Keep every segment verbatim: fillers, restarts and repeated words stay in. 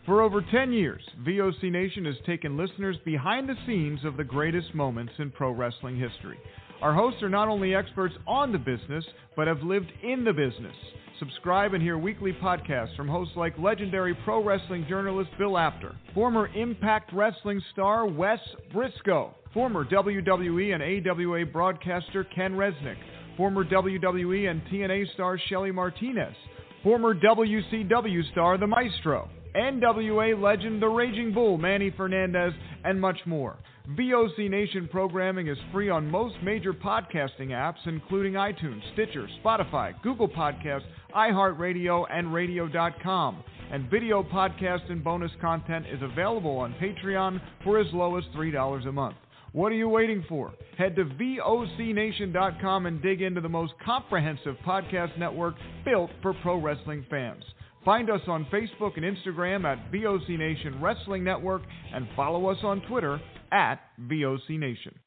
For over ten years, V O C Nation has taken listeners behind the scenes of the greatest moments in pro wrestling history. Our hosts are not only experts on the business, but have lived in the business. Subscribe and hear weekly podcasts from hosts like legendary pro wrestling journalist Bill Apter, former Impact Wrestling star Wes Briscoe, former W W E and A W A broadcaster Ken Resnick, former W W E and T N A star Shelly Martinez, former W C W star The Maestro, N W A legend The Raging Bull Manny Fernandez, and much more. V O C Nation programming is free on most major podcasting apps, including iTunes, Stitcher, Spotify, Google Podcasts, iHeartRadio, and radio dot com. And video podcast and bonus content is available on Patreon for as low as three dollars a month. What are you waiting for? Head to V O C nation dot com and dig into the most comprehensive podcast network built for pro wrestling fans. Find us on Facebook and Instagram at V O C Nation Wrestling Network and follow us on Twitter at V O C Nation.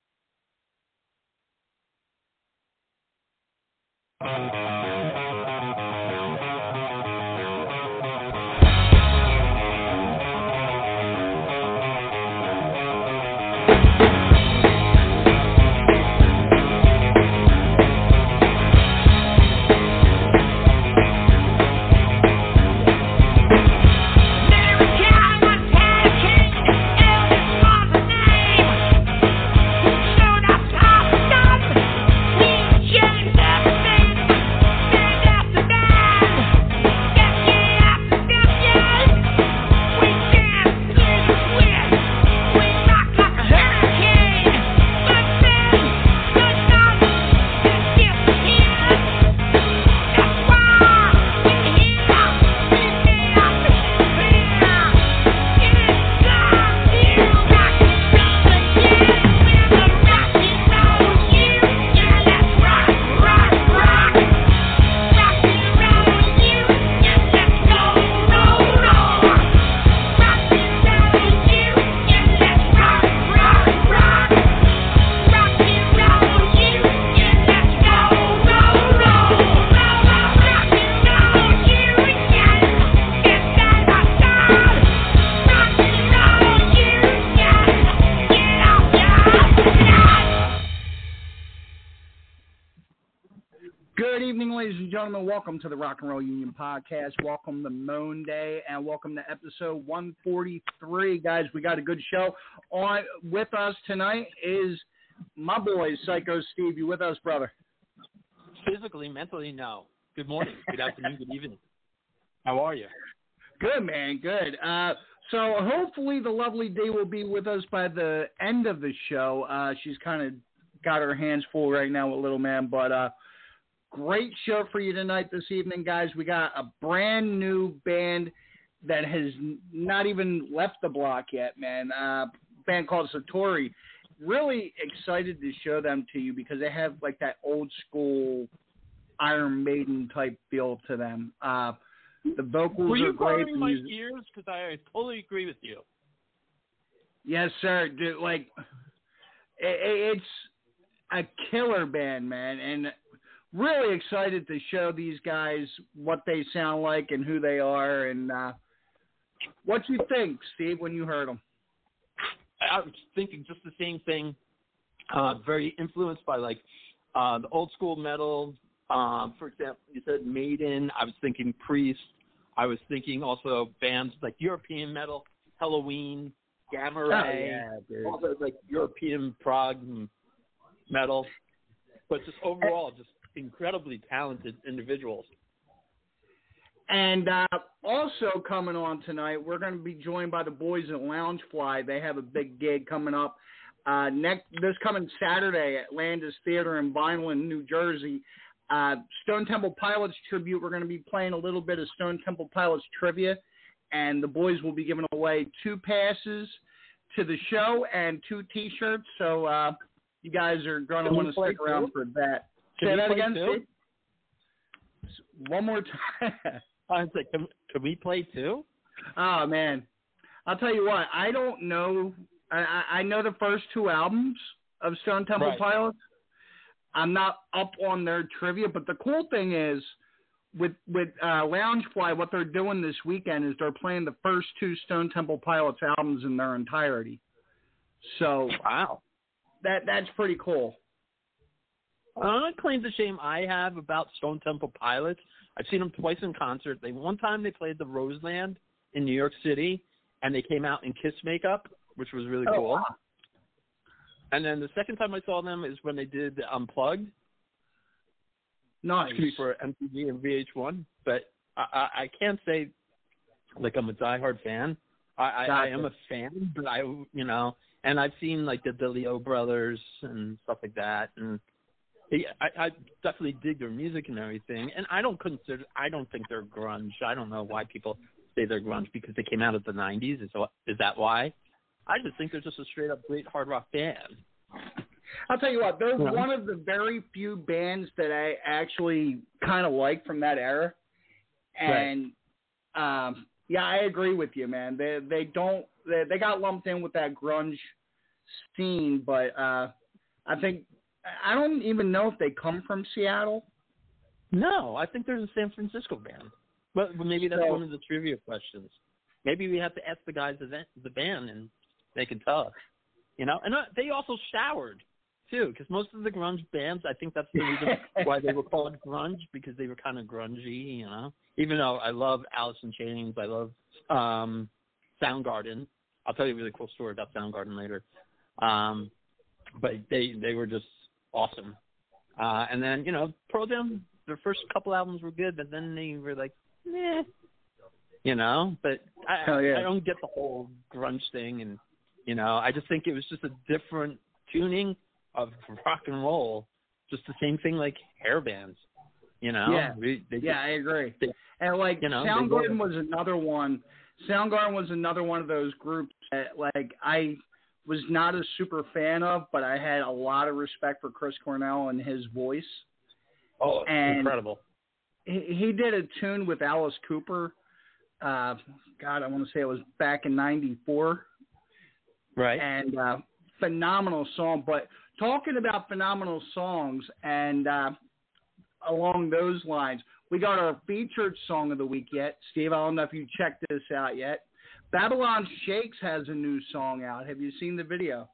Welcome to the Rock and Roll Union Podcast. Welcome to Moan Day, and welcome to episode one forty-three. Guys, we got a good show. On with us tonight is my boy, Psycho Steve. You with us, brother? Physically, mentally, no. Good morning, good afternoon, good evening. How are you? Good, man, good. Uh, so hopefully the lovely Dee will be with us by the end of the show. Uh, she's kind of got her hands full right now with little man, but uh, great show for you tonight, this evening, guys. We got a brand new band that has not even left the block yet, man. Uh, band called Satori. Really excited to show them to you because they have like that old school Iron Maiden type feel to them. Uh, the vocals Were you are great. burning my ears? Because I totally agree with you. Yes, sir. Dude, like it, it's a killer band, man, and really excited to show these guys what they sound like and who they are. And uh, what you think, Steve, when you heard them? I was thinking just the same thing. Uh, very influenced by like uh, the old school metal. Um, for example, you said Maiden. I was thinking Priest. I was thinking also bands like European metal, Halloween, Gamma Ray, oh, yeah, all the like European prog metal. But just overall, just incredibly talented individuals. And uh, also coming on tonight, we're going to be joined by the boys at Loungefly. They have a big gig coming up uh, next this coming Saturday at Landis Theater in Vineland, New Jersey. Uh, Stone Temple Pilots tribute. We're going to be playing a little bit of Stone Temple Pilots trivia, and the boys will be giving away two passes to the show and two T-shirts. So uh, you guys are going to want to stick around for that. Can Say that play again, too? Steve? One more time. I was like, can, can we play too? Oh, man. I'll tell you what. I don't know. I, I know the first two albums of Stone Temple right. Pilots. I'm not up on their trivia, but the cool thing is with with uh, Loungefly, what they're doing this weekend is they're playing the first two Stone Temple Pilots albums in their entirety. So wow, that that's pretty cool. The only claim to shame I have about Stone Temple Pilots, I've seen them twice in concert. They one time they played the Roseland in New York City, and they came out in Kiss makeup, which was really oh, cool. Wow. And then the second time I saw them is when they did Unplugged. Nice. For M T V and V H one, but I, I, I can't say like I'm a diehard fan. I, I, I am a fan, but I, you know, and I've seen like the DeLeo brothers and stuff like that, and I, I definitely dig their music and everything. And I don't consider, I don't think they're grunge. I don't know why people say they're grunge because they came out of the nineties. Is is that why? I just think they're just a straight up great hard rock band. I'll tell you what, they're yeah. one of the very few bands that I actually kind of like from that era. And, right. um, yeah, I agree with you, man. They they don't they, they got lumped in with that grunge scene, but uh, I think I don't even know if they come from Seattle. No, I think they're a San Francisco band. But maybe that's so, one of the trivia questions. Maybe we have to ask the guys of the band and they can tell us. You know, and uh, they also showered too, because most of the grunge bands, I think that's the reason why they were called grunge, because they were kind of grungy, you know. Even though I love Alice in Chains, I love um, Soundgarden. I'll tell you a really cool story about Soundgarden later. Um, but they they were just awesome. Uh, and then, you know, Pearl Jam, their first couple albums were good, but then they were like, meh, you know. But I, yeah. I don't get the whole grunge thing, and you know, I just think it was just a different tuning of rock and roll, just the same thing like hair bands, you know? Yeah, they, they yeah just, I agree. They, and like you know, Soundgarden was another one. Soundgarden was another one of those groups that like I was not a super fan of, but I had a lot of respect for Chris Cornell and his voice. Oh, and incredible. He, he did a tune with Alice Cooper. Uh, God, I want to say it was back in ninety-four. Right. And uh, phenomenal song. But talking about phenomenal songs and uh, along those lines, we got our featured song of the week yet. Steve, I don't know if you checked this out yet. Babylon Shakes has a new song out. Have you seen the video?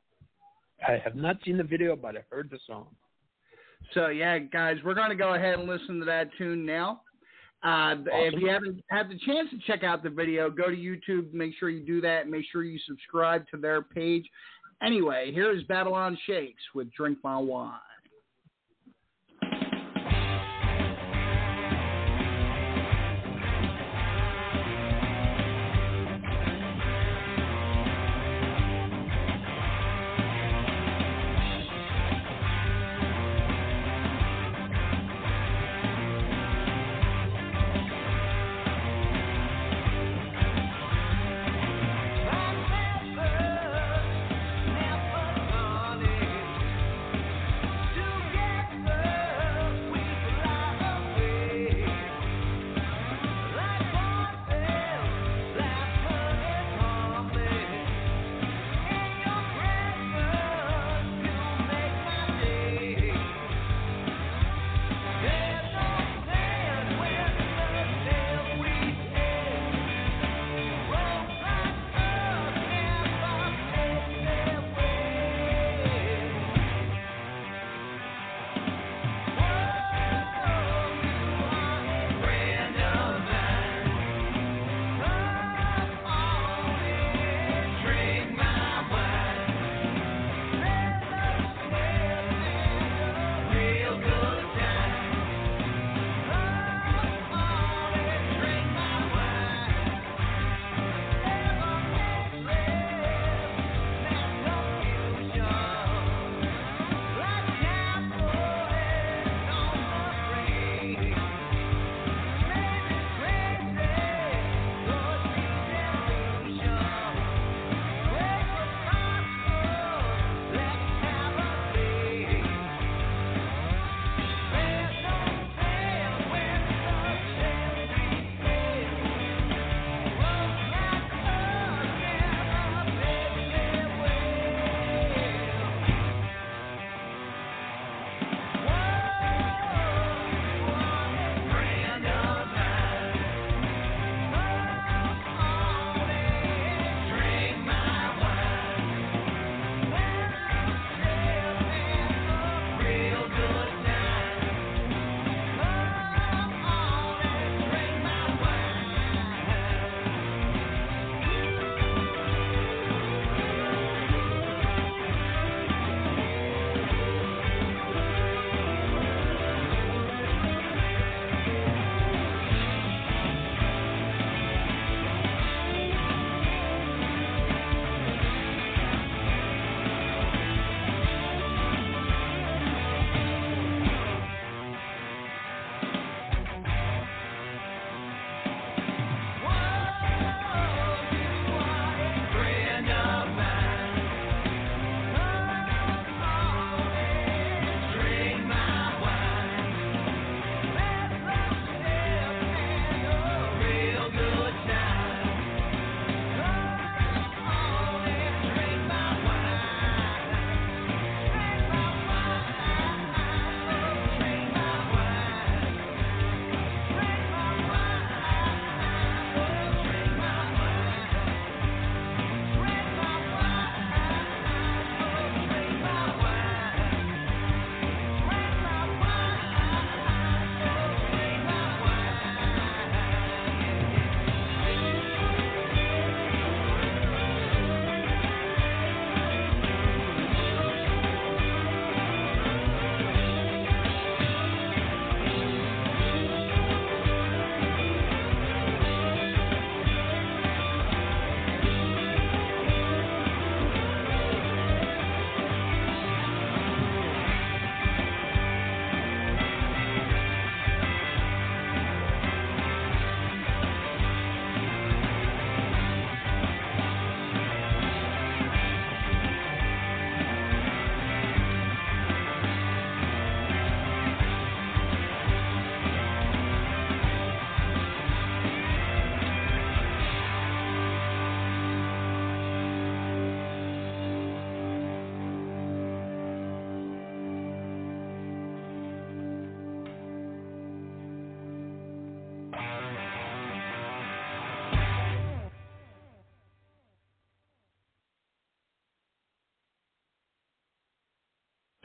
I have not seen the video, but I heard the song. So, yeah, guys, we're going to go ahead and listen to that tune now. Uh, awesome. If you haven't had the chance to check out the video, go to YouTube. Make sure you do that. Make sure you subscribe to their page. Anyway, here is Babylon Shakes with Drink My Wine.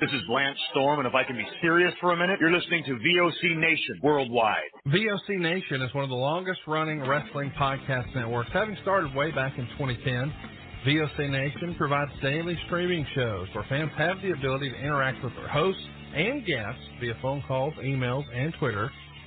This is Lance Storm, and if I can be serious for a minute, you're listening to V O C Nation Worldwide. V O C Nation is one of the longest-running wrestling podcast networks, having started way back in twenty ten. V O C Nation provides daily streaming shows where fans have the ability to interact with their hosts and guests via phone calls, emails, and Twitter.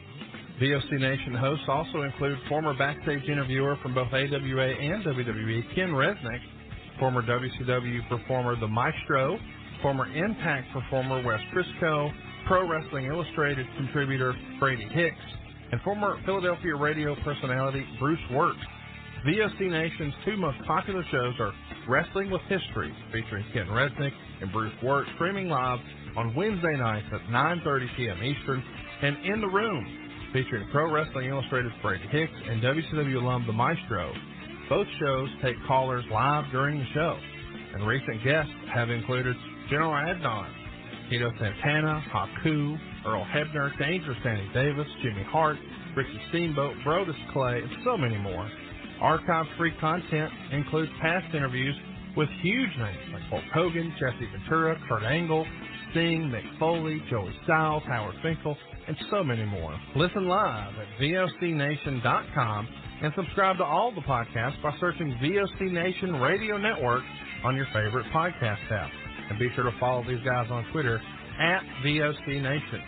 V O C Nation hosts also include former backstage interviewer from both A W A and W W E, Ken Resnick, former W C W performer The Maestro, former Impact performer Wes Briscoe, Pro Wrestling Illustrated contributor Brady Hicks, and former Philadelphia radio personality Bruce Wirt. V O C Nation's two most popular shows are Wrestling with History, featuring Ken Resnick and Bruce Wirt, streaming live on Wednesday nights at nine thirty p.m. Eastern, and In the Room, featuring Pro Wrestling Illustrated's Brady Hicks and W C W alum The Maestro. Both shows take callers live during the show, and recent guests have included General Adnan, Tito Santana, Haku, Earl Hebner, Dangerous Danny Davis, Jimmy Hart, Ricky Steamboat, Brodus Clay, and so many more. Archive-free content includes past interviews with huge names like Hulk Hogan, Jesse Ventura, Kurt Angle, Sting, Mick Foley, Joey Styles, Howard Finkel, and so many more. Listen live at V O C Nation dot com and subscribe to all the podcasts by searching V O C Nation Radio Network on your favorite podcast app. And be sure to follow these guys on Twitter at V O C Nation.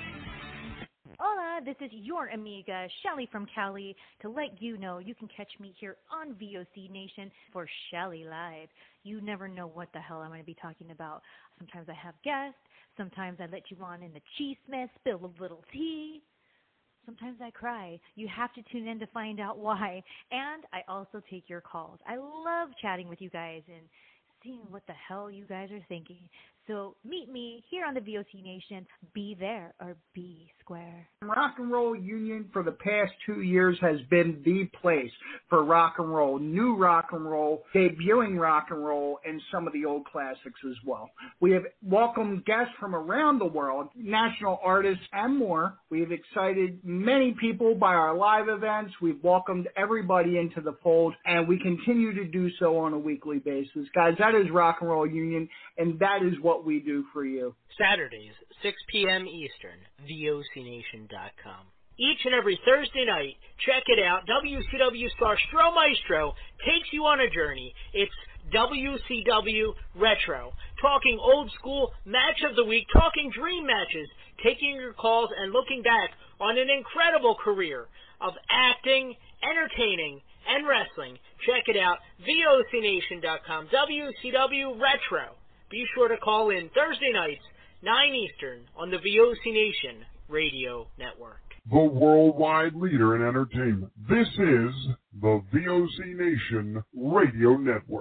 Hola, this is your amiga, Shelly from Cali, to let you know you can catch me here on V O C Nation for Shelly Live. You never know what the hell I'm going to be talking about. Sometimes I have guests. Sometimes I let you on in the cheese-mess, spill a little tea. Sometimes I cry. You have to tune in to find out why. And I also take your calls. I love chatting with you guys and seeing what the hell you guys are thinking. So meet me here on the V O C Nation. Be there or be square. Rock and Roll Union for the past two years has been the place for rock and roll, new rock and roll, debuting rock and roll, and some of the old classics as well. We have welcomed guests from around the world, national artists, and more. We have excited many people by our live events. We've welcomed everybody into the fold, and we continue to do so on a weekly basis. Guys, that is Rock and Roll Union, and that is what we do for you. Saturdays, six p.m. Eastern, V O C Nation dot com. Each and every Thursday night, check it out, W C W star Stro Maestro takes you on a journey. It's W C W Retro, talking old school, match of the week, talking dream matches, taking your calls and looking back on an incredible career of acting, entertaining, and wrestling. Check it out, V O C Nation dot com, W C W Retro. Be sure to call in Thursday nights, nine Eastern, on the V O C Nation Radio Network. The worldwide leader in entertainment. This is the V O C Nation Radio Network.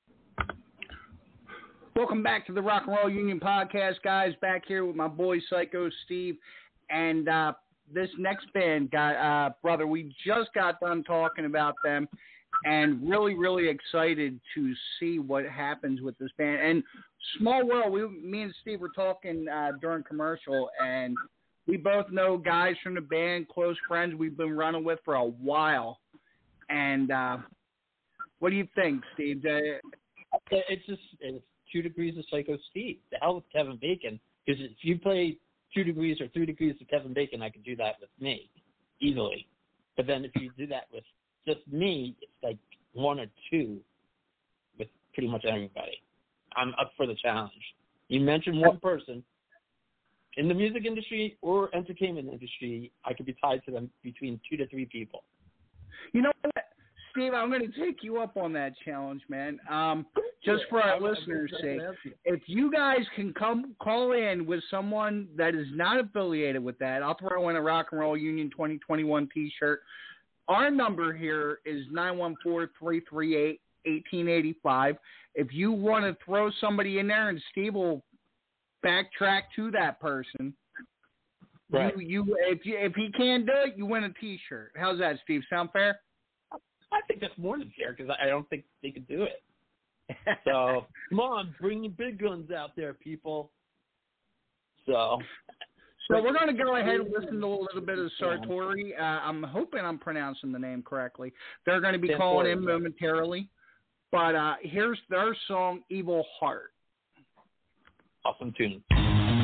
Welcome back to the Rock and Roll Union Podcast, guys. Back here with my boy Psycho Steve. And uh, this next band, guy, uh, brother, we just got done talking about them. And really, really excited to see what happens with this band. And small world, we, me and Steve were talking uh, during commercial, and we both know guys from the band, close friends we've been running with for a while. And uh, what do you think, Steve? Uh, it's just it's two degrees of Psycho Steve. The hell with Kevin Bacon. Because if you play two degrees or three degrees of Kevin Bacon, I could do that with me easily. But then if you do that with just me, it's like one or two with pretty much everybody. I'm up for the challenge. You mentioned one person. In the music industry or entertainment industry, I could be tied to them between two to three people. You know what, Steve, I'm going to take you up on that challenge, man. Um, just for our listeners' sake, if you guys can come call in with someone that is not affiliated with that, I'll throw in a Rock and Roll Union twenty twenty-one T-shirt. Our number here is nine one four, three three eight, one eight eight five. If you want to throw somebody in there and Steve will backtrack to that person, right. you, you, if, you, if he can't do it, you win a T-shirt. How's that, Steve? Sound fair? I think that's more than fair because I don't think they could do it. So, come on, bring your big guns out there, people. So... So we're going to go ahead and listen to a little bit of Sartori. Uh, I'm hoping I'm pronouncing the name correctly. They're going to be calling in momentarily. But uh, here's their song, Evil Heart. Awesome tune.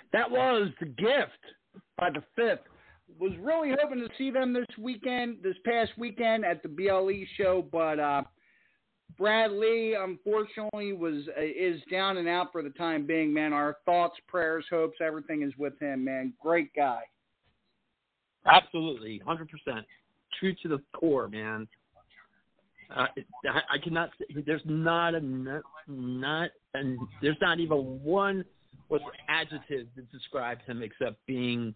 That was The Gift by The Fifth. Was really hoping to see them this weekend, this past weekend at the B L E show, but uh, Brad Lee, unfortunately, was uh, is down and out for the time being, man. Our thoughts, prayers, hopes, everything is with him, man. Great guy. Absolutely, one hundred percent. True to the core, man. Uh, I, I cannot say, there's not a, not, not, and there's not even one what's adjective that describes him except being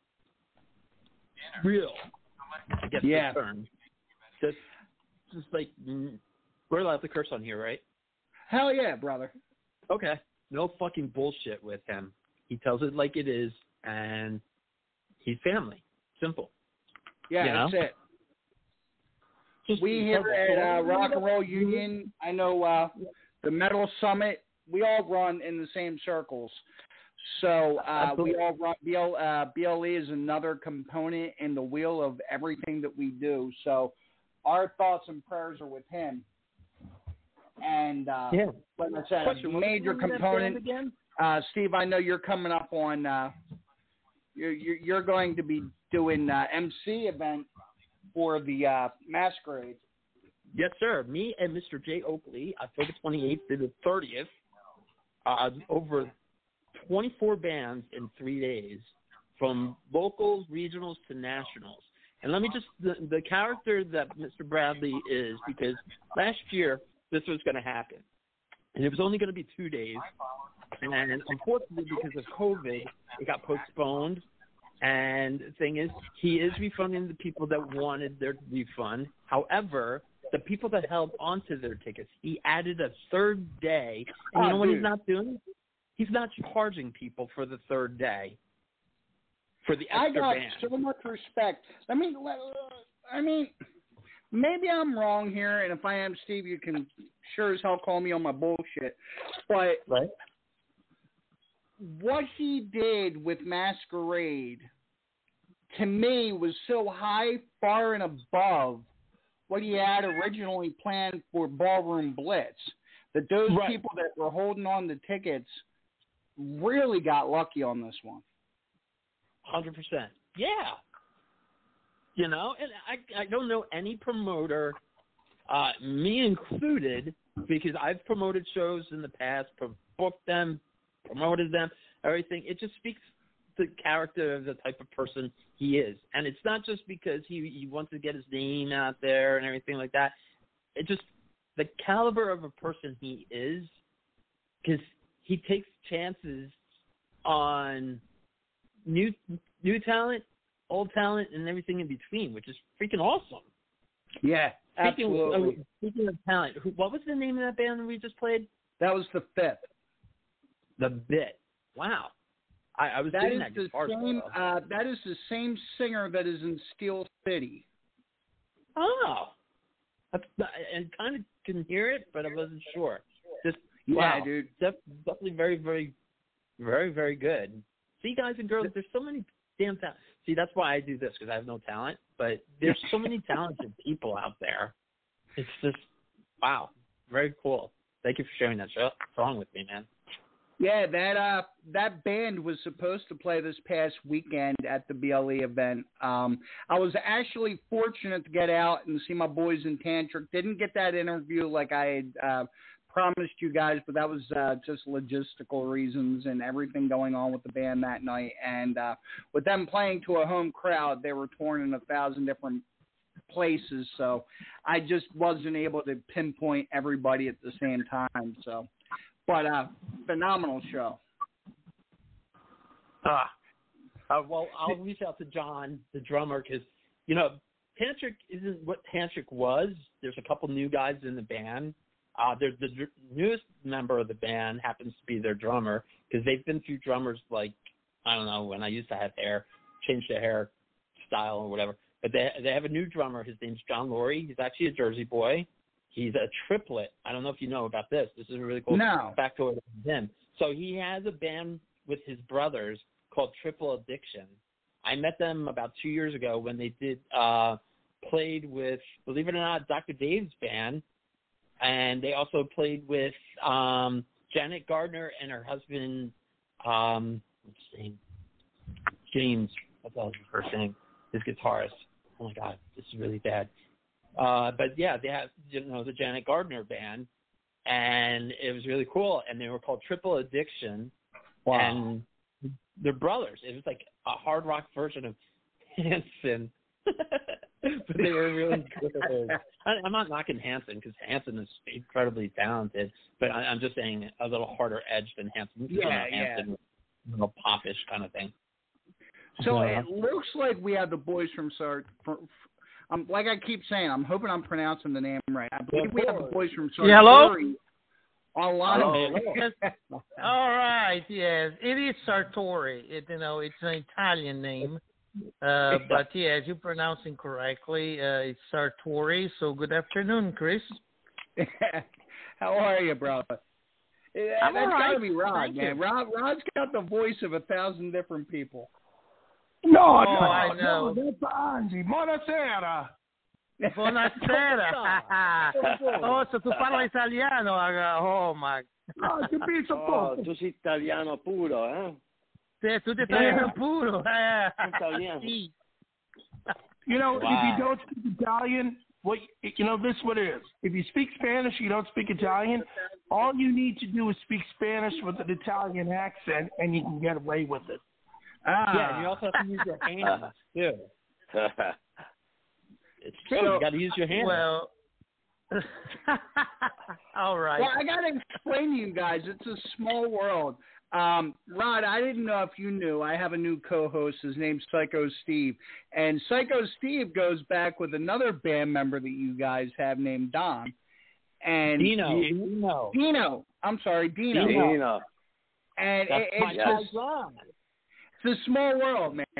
real, I guess yeah. the term. Just, just like, we're allowed to curse on here, right? Hell yeah, brother. Okay. No fucking bullshit with him. He tells it like it is, and he's family. Simple. Yeah, you know? that's it. Just we here at uh, Rock and Roll Union, I know uh, the Metal Summit, we all run in the same circles. So uh, we all run, B L, uh, B L E is another component in the wheel of everything that we do. So our thoughts and prayers are with him. And uh, yeah. like I said, Question, a major component. Uh, Steve, I know you're coming up on, uh, you're, you're, you're going to be doing uh, M C event for the uh, Masquerade. Yes, sir. Me and Mister Jay Oakley, October twenty-eighth to the thirtieth, uh, over twenty-four bands in three days, from locals, regionals to nationals. And let me just, the, the character that Mister Bradley is, because last year this was going to happen, and it was only going to be two days, and unfortunately because of COVID, it got postponed. And the thing is, he is refunding the people that wanted their refund. However, the people that held onto their tickets, he added a third day. And oh, you know what dude. he's not doing? He's not charging people for the third day. For the extra I got band. so much respect. I mean, I mean, maybe I'm wrong here, and if I am, Steve, you can sure as hell call me on my bullshit. But right. what he did with Masquerade, to me, was so high, far and above what he had originally planned for Ballroom Blitz, that those right. people that were holding on to tickets really got lucky on this one. one hundred percent. Yeah. You know, and I, I don't know any promoter, uh, me included, because I've promoted shows in the past, booked them, promoted them, everything. It just speaks the character of the type of person he is. And it's not just because he, he wants to get his name out there and everything like that. It just, the caliber of a person he is, because he takes chances on new new talent, old talent, and everything in between, which is freaking awesome. Yeah, speaking absolutely. Of, speaking of talent, who, what was the name of that band that we just played? That was The Fifth. The Bit. Wow. I, I was that doing is that the guitar same. Uh, that is the same singer that is in Steel City. Oh, That's, I kind of can hear it, but I wasn't sure. Just yeah, wow, dude. Def, definitely very, very, very, very good. See, guys and girls, there's so many damn talent. See, that's why I do this, because I have no talent. But there's so many talented people out there. It's just wow, very cool. Thank you for sharing that show, song with me, man. Yeah, that uh, that band was supposed to play this past weekend at the B L E event. Um, I was actually fortunate to get out and see my boys in Tantric. Didn't get that interview like I had uh, promised you guys, but that was uh, just logistical reasons and everything going on with the band that night. And uh, with them playing to a home crowd, they were torn in a thousand different places, so I just wasn't able to pinpoint everybody at the same time. So. But uh, phenomenal show. Ah, uh, well, I'll reach out to John, the drummer, because, you know, Tantric isn't what Tantric was. There's a couple new guys in the band. Uh, there's the dr- newest member of the band happens to be their drummer, because they've been through drummers like, I don't know, when I used to have hair, changed the hair style or whatever. But they they have a new drummer. His name's John Laurie. He's actually a Jersey boy. He's a triplet. I don't know if you know about this. This is a really cool no. factoid of him. So he has a band with his brothers called Triple Addiction. I met them about two years ago when they did uh, played with, believe it or not, Doctor Dave's band, and they also played with um, Janet Gardner and her husband, um, what's his name? James, what the hell is his first name? His guitarist. Oh my God, this is really bad. Uh, but yeah, they have, you know, the Janet Gardner band, and it was really cool. And they were called Triple Addiction. Wow. And they're brothers. It was like a hard rock version of Hanson. But they were really good. I, I'm not knocking Hanson because Hanson is incredibly talented, but I, I'm just saying a little harder edge than Hanson. Yeah, you know, yeah. Hanson, you know, popish kind of thing. So Yeah. it looks like we have the boys from Sart. From, um, like I keep saying, I'm hoping I'm pronouncing the name right. I believe we have the boys from Sartori. Yeah, hello? Online. Oh, all right, yes, it is Sartori. It, you know, it's an Italian name, uh, but yes, you're pronouncing correctly. Uh, it's Sartori. So good afternoon, Chris. How are you, brother? Yeah, I'm that's all right. gotta be Rod, Thank man. you. Rod, Rod's got the voice of a thousand different people. No, Oh, no, I no, know. that's Angie. Buonasera. Buonasera. Oh, so tu parla italiano? Oh, my. No, capisco Oh, poco. tu sei italiano puro, eh? Sì, tu sei italiano puro. Eh. Italiano. Sì. You know, Wow. if you don't speak Italian, what you know, this is what it is. If you speak Spanish, you don't speak Italian. All you need to do is speak Spanish with an Italian accent, and you can get away with it. Ah. Yeah, and you also have to use your hands, too. It's true. So- you got to use your hands. Well, all right. Well, I gotta explain to you guys. It's a small world. Um, Rod, I didn't know if you knew. I have a new co-host. His name's Psycho Steve, and Psycho Steve goes back with another band member that you guys have named Don. And Dino. Dino. Dino. I'm sorry, Dino. Dino. And That's it, my it's yes. just, son. it's a small world, man.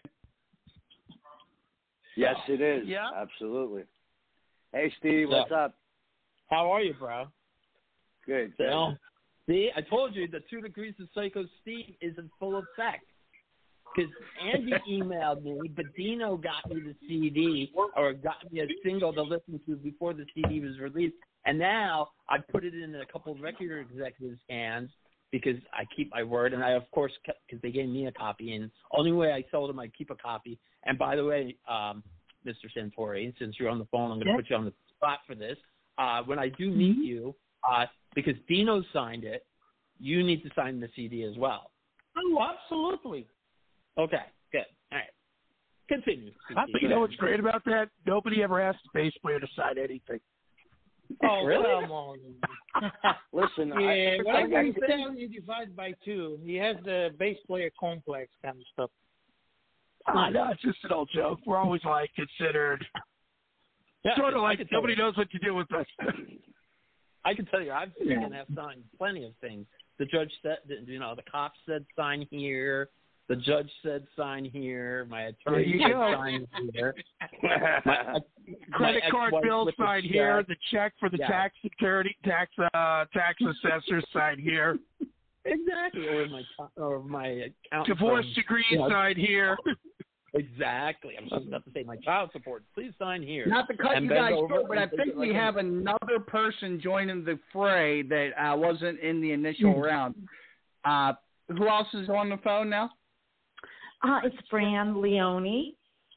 Yes, it is. Yeah. Absolutely. Hey, Steve, Yeah. what's up? How are you, bro? Good. So, see, I told you the two degrees of Psycho Steve is in full effect. Because Andy emailed me, but Dino got me the C D or got me a single to listen to before the C D was released. And now I put it in a couple of record executives' hands because I keep my word. And I, of course, because they gave me a copy. And only way I sold them, I keep a copy. And by the way, um, Mister Santori, since you're on the phone, I'm going to Yes. put you on the spot for this. Uh, when I do meet Mm-hmm. you, uh, because Dino signed it, you need to sign the C D as well. Oh, absolutely. Okay, good. All right. Continue. But you know what's great about that? Nobody ever asked the bass player to sign anything. Oh, Really? come on. Listen, Yeah, I, well, I, I I, can tell you divide by two. He has the bass player complex kind of stuff. Ah, no, it's just an old joke. We're always like considered Yeah, sort of I like can tell nobody you. knows what to do with us. I can tell you, I've seen and have signed plenty of things. The judge said, you know, the cop said sign here. The judge said sign here. My There attorney you said go. sign here. My, Credit my card ex-wife bill with the sign here. check. The check for the Yeah. tax security tax uh tax assessor sign here. Exactly. Or my or my account. Divorce from- degree you know, sign here. Exactly. I'm just about to say my child support. Please sign here. Not to cut And you bend guys over short, but I and take think it like we a- have another person joining the fray that uh, wasn't in the initial round. Uh, who else is on the phone now? Uh, it's Fran Leone.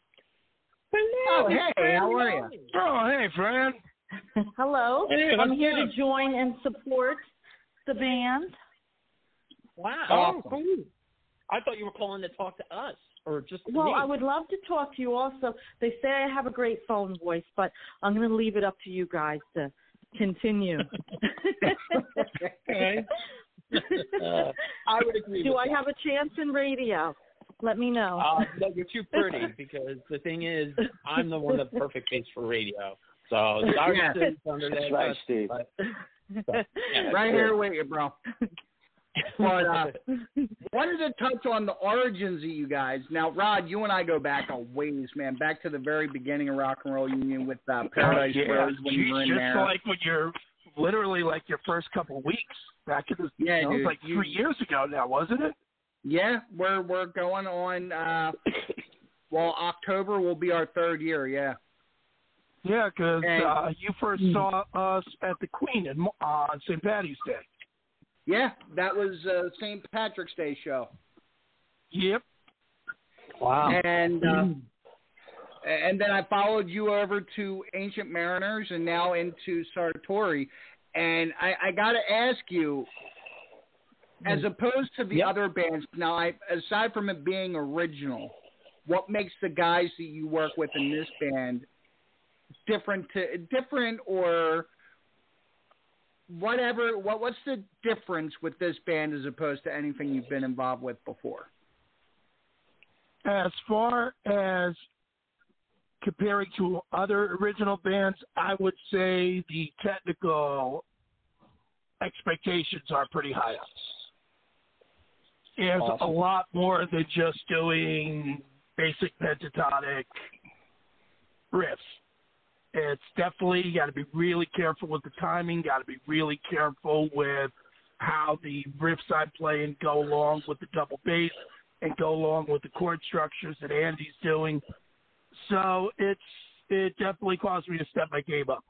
Oh, hey, how are you? Oh, hey, Fran. Hello. Hey, I'm what's here up? to join and support the band. Wow. Oh, cool. I thought you were calling to talk to us or just to Well, me. I would love to talk to you also. They say I have a great phone voice, but I'm going to leave it up to you guys to continue. Okay. Uh, I would agree Do with I that. have a chance in radio? Let me know. Uh, no, you're too pretty because the thing is, I'm the one that's perfect case for radio. So sorry Yeah. to under that. That's right, but- Steve. but- but, yeah, Right that's here with you, bro. But uh, wanted to touch on the origins of you guys. Now, Rod, you and I go back a ways, man. Back to the very beginning of Rock and Roll Union with uh, Paradise Oh, yeah. Rose when you Geez, were in just there. like when you're literally like your first couple weeks back in the Yeah, you know, it was dude, like you- three years ago now, wasn't it? Yeah, we're we're going on. Uh, well, October will be our third year. Yeah. Yeah, because And- uh, you first saw us at the Queen in, uh, on Saint Patty's Day. Yeah, that was uh, Saint Patrick's Day show. Yep. Wow. And uh, and then I followed you over to Ancient Mariners and now into Sartori. And I, I got to ask you, as opposed to the yep. other bands, now I, aside from it being original, what makes the guys that you work with in this band different to different or whatever? What what's the difference with this band as opposed to anything you've been involved with before? As far as comparing to other original bands, I would say the technical expectations are pretty high up. There's awesome. a lot more than just doing basic pentatonic riffs. It's definitely, you got to be really careful with the timing, got to be really careful with how the riffs I'm playing go along with the double bass and go along with the chord structures that Andy's doing. So it's it definitely caused me to step my game up.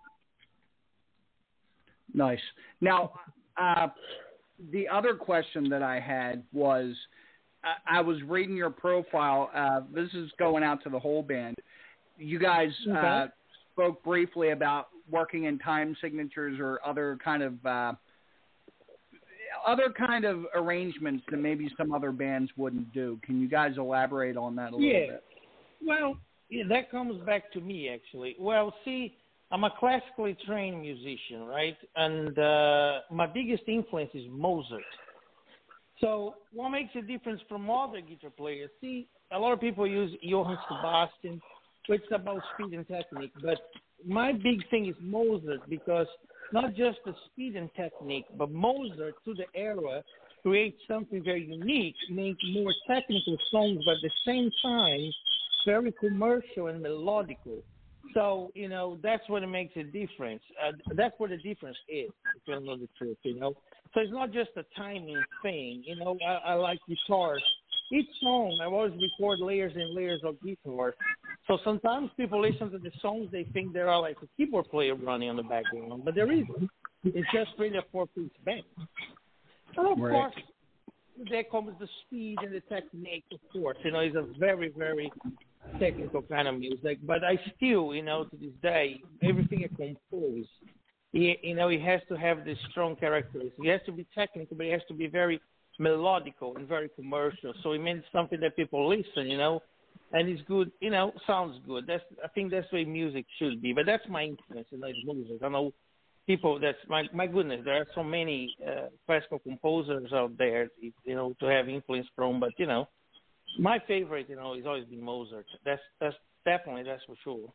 Nice. Now, uh, the other question that I had was, I, I was reading your profile. Uh, this is going out to the whole band. You guys okay. uh, spoke briefly about working in time signatures or other kind of uh, other kind of arrangements that maybe some other bands wouldn't do. Can you guys elaborate on that a little yeah. bit? Well, yeah, that comes back to me, actually. Well, see, I'm a classically trained musician, right? And uh, my biggest influence is Mozart. So what makes a difference from other guitar players? See, a lot of people use Johann Sebastian, which is about speed and technique. But my big thing is Mozart, because not just the speed and technique, but Mozart, to the era, creates something very unique, make more technical songs, but at the same time, very commercial and melodical. So, you know, that's what it makes a difference. Uh, that's where the difference is, if you know the truth, you know. So it's not just a timing thing. You know, I, I like guitars. Each song, I always record layers and layers of guitars. So sometimes people listen to the songs, they think there are like a keyboard player running on the background, but there isn't. It's just really a four-piece band. And of right. course, there comes the speed and the technique, of course. You know, it's a very, very technical kind of music. But I still, you know, to this day, everything I compose, you know, it has to have this strong characteristics. It has to be technical, but it has to be very melodical and very commercial. So it means something that people listen, you know, and it's good, you know, sounds good. That's I think that's the way music should be. But that's my influence, you know, it's music. I know people, that's my my goodness, there are so many uh, classical composers out there, you know, to have influence from. But you know, my favorite, you know, has always been Mozart. That's that's definitely that's for sure.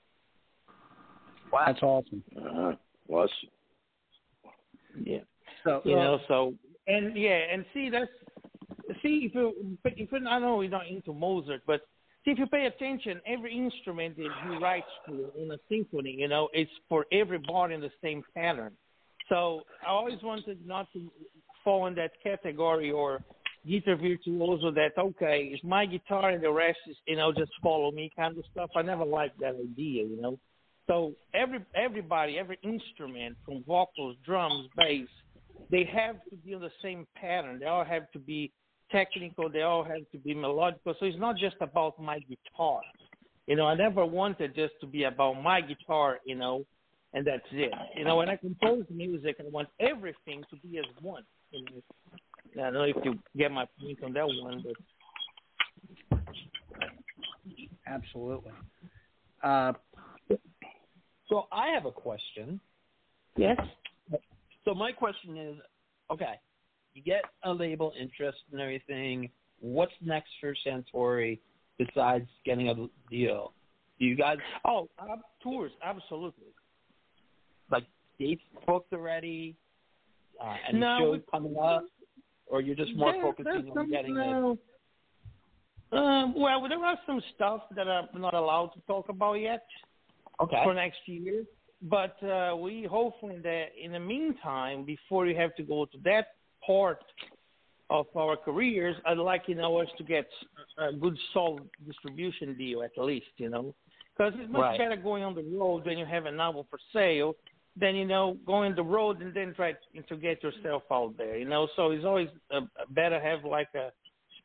Wow, that's awesome. Uh, was yeah. So you uh, know, so and yeah, and see that's see if you if you, I know you're not into Mozart, but see, if you pay attention, every instrument that he writes for in a symphony, you know, it's for everybody in the same pattern. So I always wanted not to fall in that category or guitar virtuoso that, okay, it's my guitar and the rest is, you know, just follow me kind of stuff. I never liked that idea, you know. So every everybody, every instrument, from vocals, drums, bass, they have to be on the same pattern. They all have to be technical, they all have to be melodical. So it's not just about my guitar. You know, I never wanted just to be about my guitar, you know, and that's it. You know, when I compose music, I want everything to be as one. You know, I don't know if you get my point on that one, but absolutely. Uh, so I have a question. Yes. So my question is, okay, you get a label interest and everything. What's next for Sartori besides getting a deal? Do you guys? Oh, uh, tours, absolutely. Like dates booked already? Uh, any no, shows coming up? Or you're just more there, focusing on getting no. it? Um, well, there are some stuff that I'm not allowed to talk about yet. Okay. For next year, but uh, we hopefully that in the meantime, before you have to go to that part of our careers, I'd like, you know, us to get a good solid distribution deal at least, you know, because it's much right. better going on the road when you have an album for sale than, you know, going the road and then try to get yourself out there, you know. So it's always uh, better have like a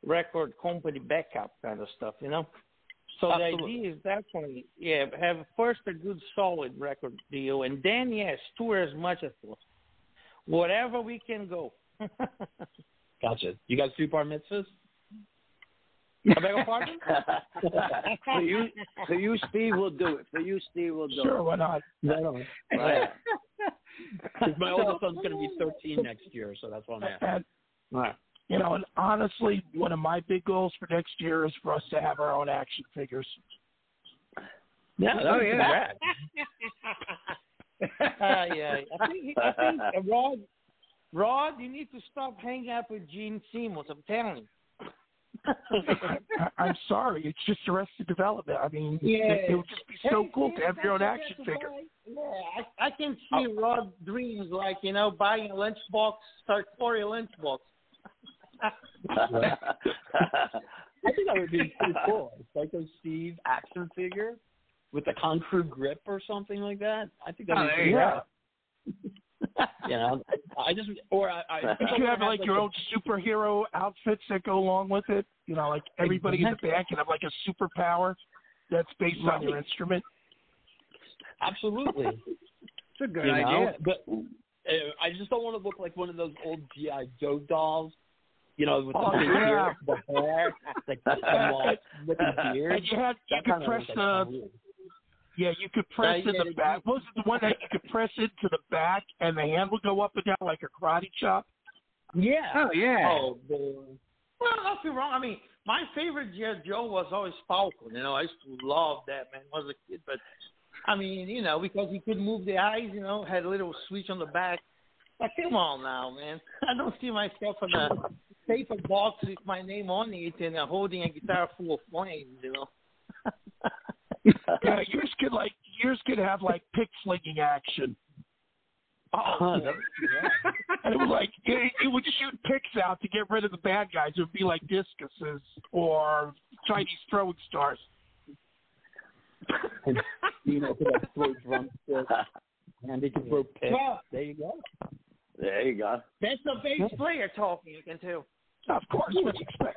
record company backup kind of stuff, you know. So Absolutely. the idea is definitely, yeah, have first a good solid record deal, and then yes, tour as much as possible, whatever we can go. Gotcha. You guys do bar mitzvahs? I beg your pardon? For you, for you, Steve will do it. For you, Steve will do Sure, it. why not? No, no. Right. Because my oldest son's going to be thirteen next year, so that's why I'm asking. And, All right. you know, and honestly, one of my big goals for next year is for us to have our own action figures. Yeah, Oh, yeah. uh, yeah, I think, I think uh, Rod, Rod, you need to stop hanging out with Gene Simmons. I'm telling you. I, I'm sorry, it's just Arrested Development. I mean, Yeah. it, it would just be so Hey, cool Steve, to have your own don't action forget to figure. buy- Yeah, I, I can see Rod dreams like, you know, buying a lunchbox, Sartori lunchbox. I think that would be pretty cool. Psycho Steve action figure with a concrete grip or something like that. I think that Oh, would there be you cool. go. You know, I just or I. I You could have like your own superhero outfits that go along with it. You know, like everybody in the band can have like a superpower that's based on your instrument. Absolutely. It's a good you idea. know? But uh, I just don't want to look like one of those old G I. Joe dolls. You know, with Oh, the big yeah. hair, the hair, like the long, with the beard. And you had you That could kinda press looks the like weird. yeah you could press Uh, in yeah, the back. What was it the one that you could press into the back and the hand would go up and down like a karate chop? Yeah. Oh, yeah. Oh, boy. Well, nothing wrong. I mean, my favorite G I. Joe was always Falcon. You know, I used to love that, man, when I was a kid. But, I mean, you know, because he could move the eyes, you know, had a little switch on the back. Like, come on now, man. I don't see myself in a paper box with my name on it and uh, holding a guitar full of flames, you know. Yeah, yours could like yours could have like pick slinging action. Oh, yeah. And it was like it, it would shoot picks out to get rid of the bad guys. It would be like discuses or Chinese throwing stars. And, you know, could like throw drumsticks, and they could throw picks. Well, There you go. There you go. that's a bass player talking, you can tell. Of course, what you expect.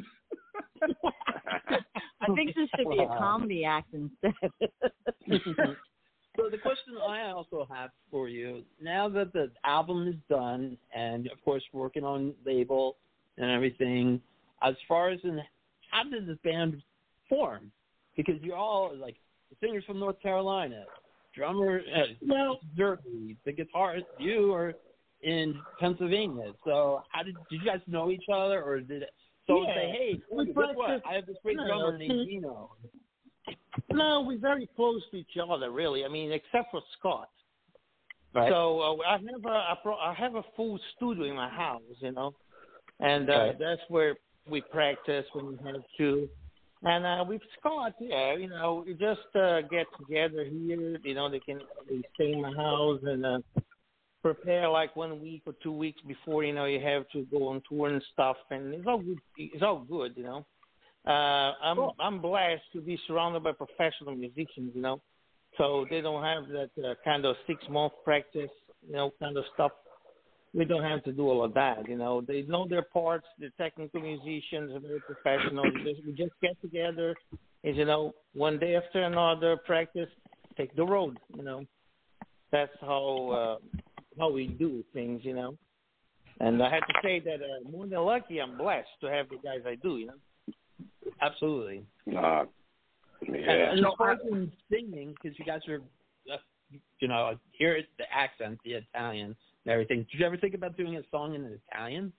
I think this should be a comedy act instead. So the question I also have for you, now that the album is done and, of course, working on label and everything, as far as in how did this band form? Because you're all, like, the singers from North Carolina, drummer, uh, Well, Derby, the guitarist, you are in Pennsylvania. So how did, did you guys know each other, or did someone Yeah. say, hey, We guess what? practiced- I have this great No, drummer no. named Dino. no, we're very close to each other, really. I mean, except for Scott. Right. So uh, I have a I pro- I have a full studio in my house, you know, and uh, Okay. that's where we practice when we have to. And uh, with Scott, yeah, you know, we just uh, get together here. You know, they can they stay in my house and uh, prepare like one week or two weeks before. You know, you have to go on tour and stuff, and it's all good. It's all good, you know. Uh, I'm Cool. I'm blessed to be surrounded by professional musicians, you know. So they don't have that uh, kind of six month practice, you know, kind of stuff. We don't have to do all of that, you know. They know their parts. They're technical musicians, are very professional. We just, we just get together, and you know, one day after another, practice, take the road, you know. That's how uh, how we do things, you know. And I have to say that uh, more than lucky, I'm blessed to have the guys I do, you know. Absolutely. Uh, And, yeah. and as far as in singing, because you guys are, uh, you know, hear it, the accent, the Italian, and everything. Did you ever think about doing a song in Italian?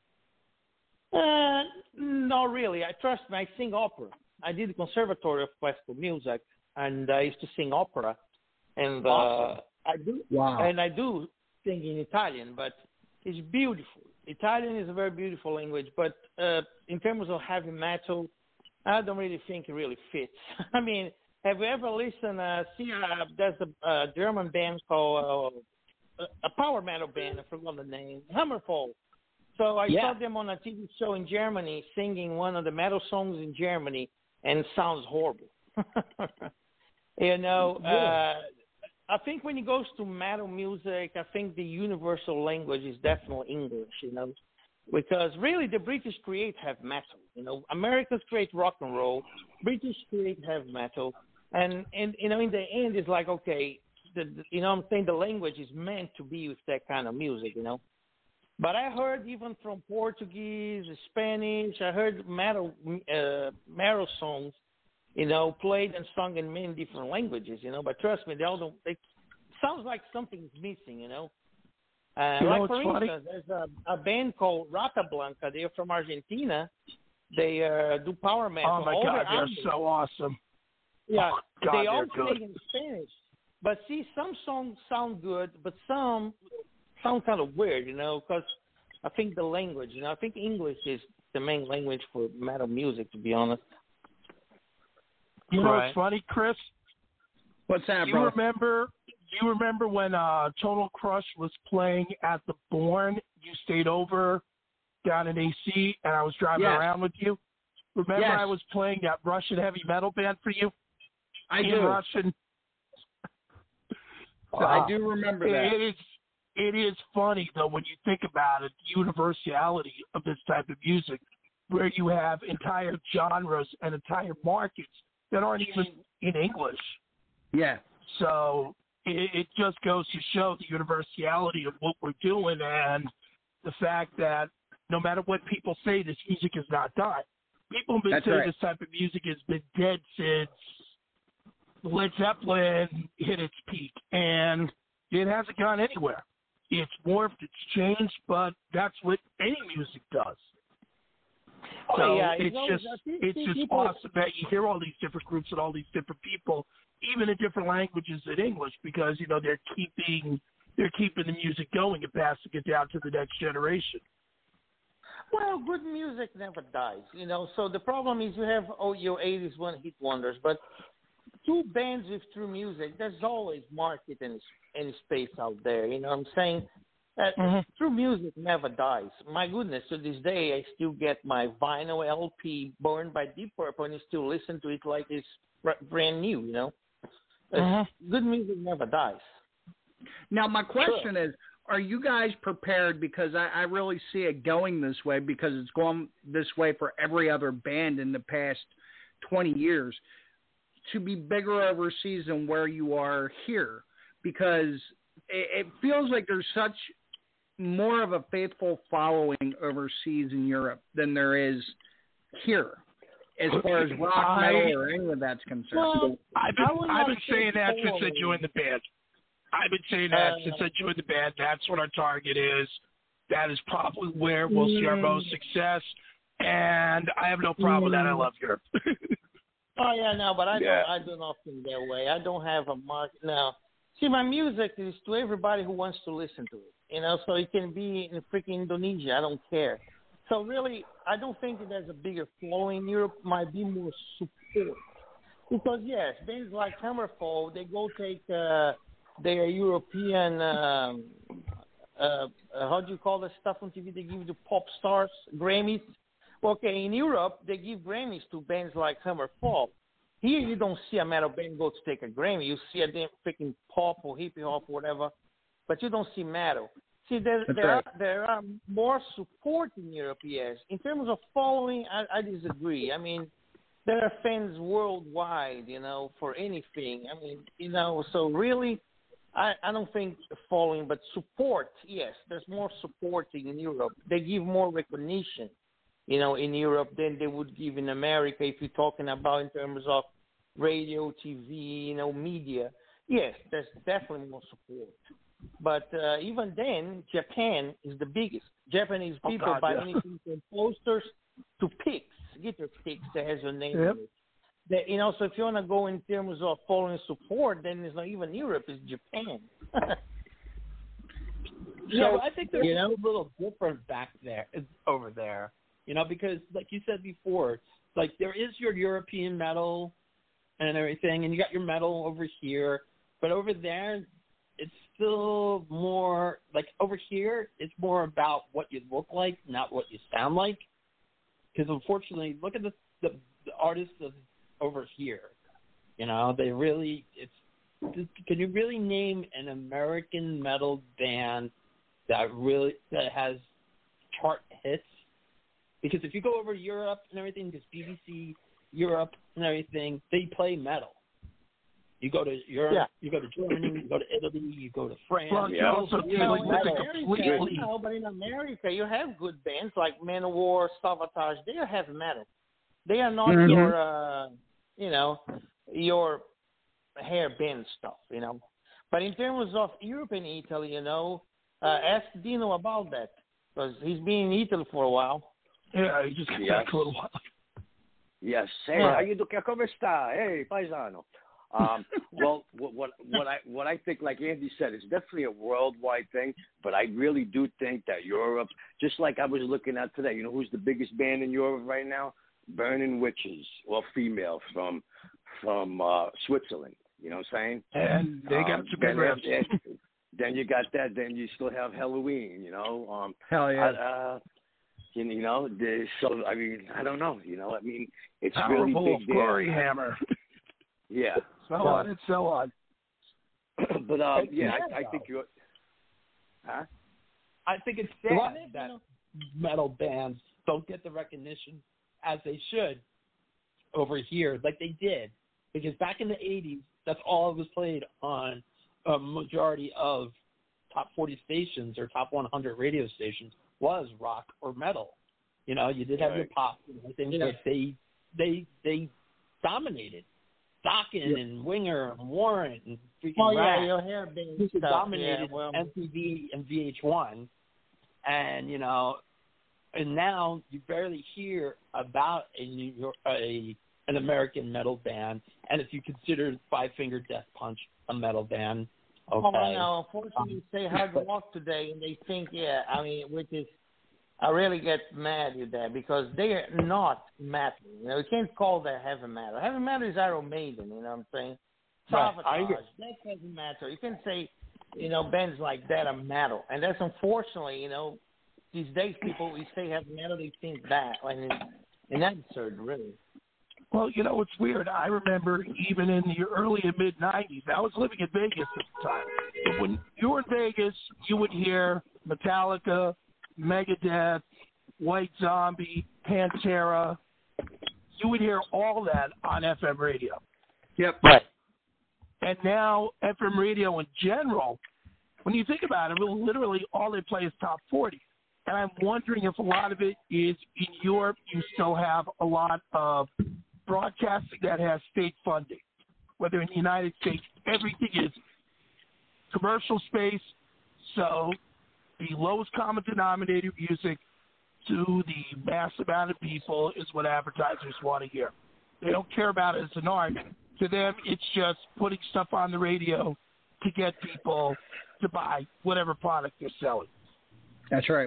Uh, not really. I trust me. I sing opera. I did the Conservatory of Classical Music, and I used to sing opera. And uh, Awesome. I do, Wow. and I do sing in Italian, but it's beautiful. Italian is a very beautiful language, but uh, in terms of heavy metal, I don't really think it really fits. I mean, have you ever listened? Uh, see, uh, there's a, a German band called uh, a power metal band. I forgot the name. Hammerfall. So I Yeah. saw them on a T V show in Germany singing one of the metal songs in Germany, and it sounds horrible. you know, uh, I think when it goes to metal music, I think the universal language is definitely English. You know, Because really, the British create heavy metal. You know, Americans create rock and roll. British create heavy metal, and and you know, in the end, it's like okay, the, the, you know, I'm saying the language is meant to be with that kind of music. You know, but I heard even from Portuguese, Spanish, I heard metal uh, metal songs, you know, played and sung in many different languages. You know, but trust me, they all don't. It sounds like something's missing. You know. Uh, you know, like, for funny? instance, there's a, a band called Rata Blanca. They're from Argentina. They uh, do power metal. Oh, my all God, their they're albums, so awesome. Yeah, Oh, God, they all they're good. play in Spanish. But see, some songs sound good, but some sound kind of weird, you know, because I think the language, you know, I think English is the main language for metal music, to be honest. You know Right. what's funny, Chris? What's that, you bro? remember? Do you remember when uh, Total Crush was playing at the Bourne? You stayed over down in A C, and I was driving Yes. around with you. Remember, Yes. I was playing that Russian heavy metal band for you. I in do. Russian. I do remember that. It is. It is funny though when you think about it, the universality of this type of music, where you have entire genres and entire markets that aren't even in English. Yeah. So it, it just goes to show the universality of what we're doing and the fact that no matter what people say, this music is not died. People have been That's saying right. this type of music has been dead since Led Zeppelin hit its peak, and it hasn't gone anywhere. It's morphed, it's changed, but that's what any music does. Oh, So yeah, you it's know, just I think- it's think just people- awesome that you hear all these different groups and all these different people, even in different languages than English, because you know they're keeping they're keeping the music going and passing it down to the next generation. Well, good music never dies, you know. So the problem is you have oh your eighties one hit wonders, but two bands with true music, there's always market and and space out there. You know what I'm saying? That Mm-hmm. true music never dies. My goodness, to this day I still get my vinyl L P burned by Deep Purple and I still listen to it like it's br- brand new. You know, Mm-hmm. good music never dies. Now, my question is, are you guys prepared? Because I, I really see it going this way because it's gone this way for every other band in the past twenty years to be bigger overseas than where you are here. Because it, it feels like there's such more of a faithful following overseas in Europe than there is here as far as rock, metal, or any of that's concerned. Well, I've been I would I've not been say saying that since I following. joined the band. I've been saying that Uh, since I joined the band. That's what our target is. That is probably where we'll see our Mm. most success. And I have no problem with that. I Mm. love Europe. Oh yeah, no, but I Yeah. don't. I do not think that way. I don't have a market now. See, my music is to everybody who wants to listen to it. You know, so it can be in freaking Indonesia. I don't care. So really, I don't think that there's a bigger following in Europe. Might be more support because yes, bands like Hammerfall, they go take uh, their European. Um, uh, uh, how do you call that stuff on T V? They give the pop stars Grammys. Okay, in Europe, they give Grammys to bands like Hammerfall. Here, you don't see a metal band go to take a Grammy. You see a damn freaking pop or hip hop or whatever, but you don't see metal. See, there That's there right. are there are more support in Europe. Yes, in terms of following, I, I disagree. I mean, there are fans worldwide, you know, for anything. I mean, you know, so really, I I don't think following, but support. Yes, there's more supporting in Europe. They give more recognition, you know, in Europe than they would give in America if you're talking about in terms of radio, T V, you know, media. Yes, there's definitely more support. But uh, even then, Japan is the biggest. Japanese Oh, people God, buy yeah. anything from posters to picks, guitar picks that has your name Yep. on it. That, you know, so if you want to go in terms of following support, then it's not even Europe, it's Japan. Yeah, but I think they're You know? a little different back there, over there. You know, because like you said before, like there is your European metal and everything, and you got your metal over here, but over there, it's still more like over here. It's more about what you look like, not what you sound like. Because unfortunately, look at the, the the artists of over here. You know, they really. It's. Can you really name an American metal band that really that has chart hits. Because if you go over to Europe and everything, because B B C Europe and everything, they play metal. You go to Europe, Yeah. you go to Germany, you go to Italy, you go to France. Well, you you go also to deal metal. with the America, completely. no, but in America, you have good bands like Manowar, Savatage. They are heavy metal. They are not Mhm. your, uh, you know, your hair band stuff, you know. But in terms of Europe and Italy, you know, uh, ask Dino about that because he's been in Italy for a while. Yeah, he just got back for a little while. Yes. Hey, Yeah. how you doing? Come sta? Hey, paisano. Um, well, what, what what I what I think, like Andy said, it's definitely a worldwide thing. But I really do think that Europe, just like I was looking at today, you know, who's the biggest band in Europe right now? Burning Witches, well, female from from uh, Switzerland. You know what I'm saying? And they got Um, some good then, reps. then, then you got that. Then you still have Halloween. You know. Um, Hell yeah. Uh, you you know, the, so I mean, I don't know. You know, I mean, it's Powerful really big there. Glory Hammer. Yeah. So on and so on. But um, It's yeah, sad, I, I think you're. Huh? I think it's sad that metal bands don't get the recognition as they should over here, like they did. Because back in the eighties, that's all it was played on a majority of top forty stations or top one hundred radio stations was rock or metal. You know, you did have Right. your pop and everything, Yeah. but they they they dominated. Dokken Yeah. and Winger and Warren and freaking Oh, yeah, Rat. your hair band Who stuff. dominated Yeah, well, M T V and V H one, and you know, and now you barely hear about a New York, a an American metal band, and if you consider Five Finger Death Punch a metal band, okay. Oh, no, unfortunately, you say hard rock today, and they think, yeah, I mean, which is, I really get mad with that because they are not metal. You know, you can't call that heavy metal. Heavy metal is Iron Maiden, you know what I'm saying? Right, I Sabotage, agree. that's heavy metal. You can say, you know, bands like that are metal. And that's unfortunately, you know, these days people, we say heavy metal, they think that. And, it, and that's absurd, really. Well, you know, it's weird. I remember even in the early and mid nineties, I was living in Vegas at the time. But when you were in Vegas, you would hear Metallica, Megadeth, White Zombie, Pantera. You would hear all that on F M radio. Yep. Right. And now F M radio in general, when you think about it, literally all they play is top forty. And I'm wondering if a lot of it is in Europe, you still have a lot of broadcasting that has state funding. Whether in the United States, everything is commercial space, so the lowest common denominator music to the mass amount of people is what advertisers want to hear. They don't care about it as an art. To them, it's just putting stuff on the radio to get people to buy whatever product they're selling. That's right.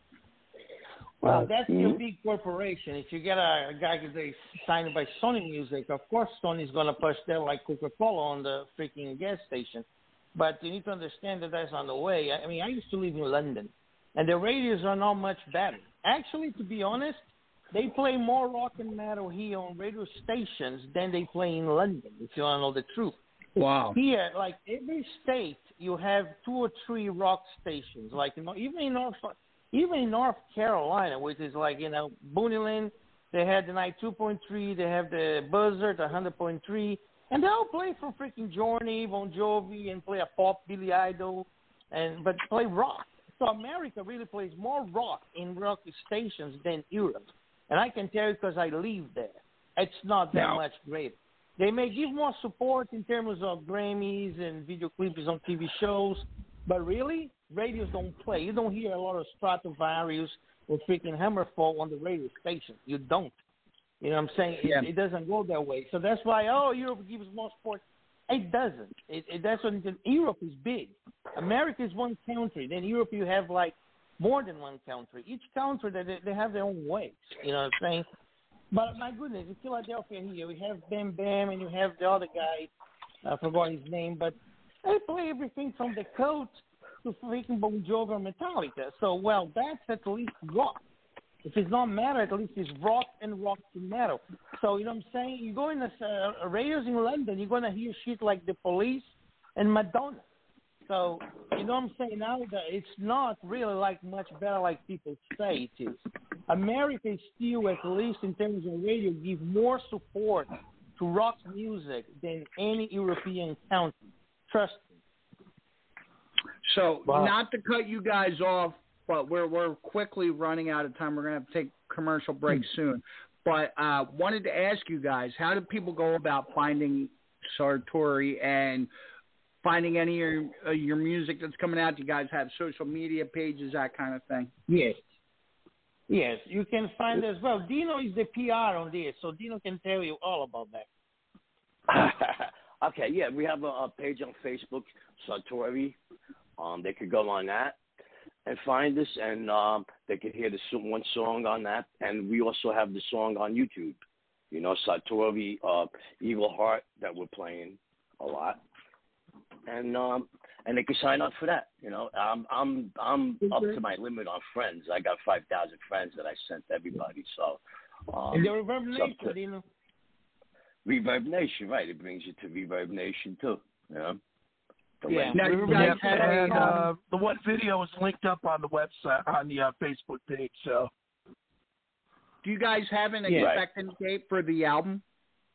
Well, that's your big corporation. If you get a, a guy who's signed by Sony Music, of course Sony's going to push that like Coca-Cola on the freaking gas station. But you need to understand that that's on the way. I mean, I used to live in London, and the radios are not much better. Actually, to be honest, they play more rock and metal here on radio stations than they play in London, if you want to know the truth. Wow. Here, like every state, you have two or three rock stations. Like you know, even in North, even in North Carolina, which is like you know, Booneyland, they had the night two point three. They have the Buzzard, one hundred point three, and they all play from freaking Journey, Bon Jovi, and play a pop, Billy Idol, and but play rock. So America really plays more rock in rock stations than Europe, and I can tell you because I live there. It's not that Now, much greater. They may give more support in terms of Grammys and video clips on T V shows, but really, radios don't play. You don't hear a lot of Stratovarius or freaking Hammerfall on the radio station. You don't. You know what I'm saying? It, Yeah. it doesn't go that way. So that's why, oh, Europe gives more support. It doesn't. It, it, that's what it, Europe is big. America is one country. Then Europe, you have like more than one country. Each country, they, they have their own ways. You know what I'm saying? But my goodness, in Philadelphia here, we have Bam Bam and you have the other guy, I forgot his name, but they play everything from the Coat to freaking Bon Jovi or Metallica. So, well, that's at least rock. If it's not metal, at least it's rock and rock to metal. So, you know what I'm saying? You go in the uh, radios in London, you're going to hear shit like The Police and Madonna. So, you know what I'm saying now that it's not really like much better like people say it is. America is still, at least in terms of radio, give more support to rock music than any European country. Trust me. So, Wow. not to cut you guys off, but we're we're quickly running out of time. We're going to have to take commercial break soon. But uh, wanted to ask you guys, how do people go about finding Sartori and finding any of your, uh, your music that's coming out? Do you guys have social media pages, that kind of thing? Yes. Yes, you can find as well. Dino is the P R on this, so Dino can tell you all about that. Okay, yeah, we have a, a page on Facebook, Sartori. Um, they could go on that and find us, and um, they could hear the so- one song on that. And we also have the song on YouTube, you know, Sartori, uh, Evil Heart, that we're playing a lot. And um, and they can sign up for that. You know, I'm I'm I'm up to my limit on friends. I got five thousand friends that I sent to everybody. So um, And the Reverb it's up Nation, to- Dino. Reverb Nation, right? It brings you to Reverb Nation too. You know? The Yeah. link- Now, you Yeah, guys have a, and um, uh, the one video is linked up on the website, on the uh, Facebook page. So do you guys have an Yeah. expected date for the album?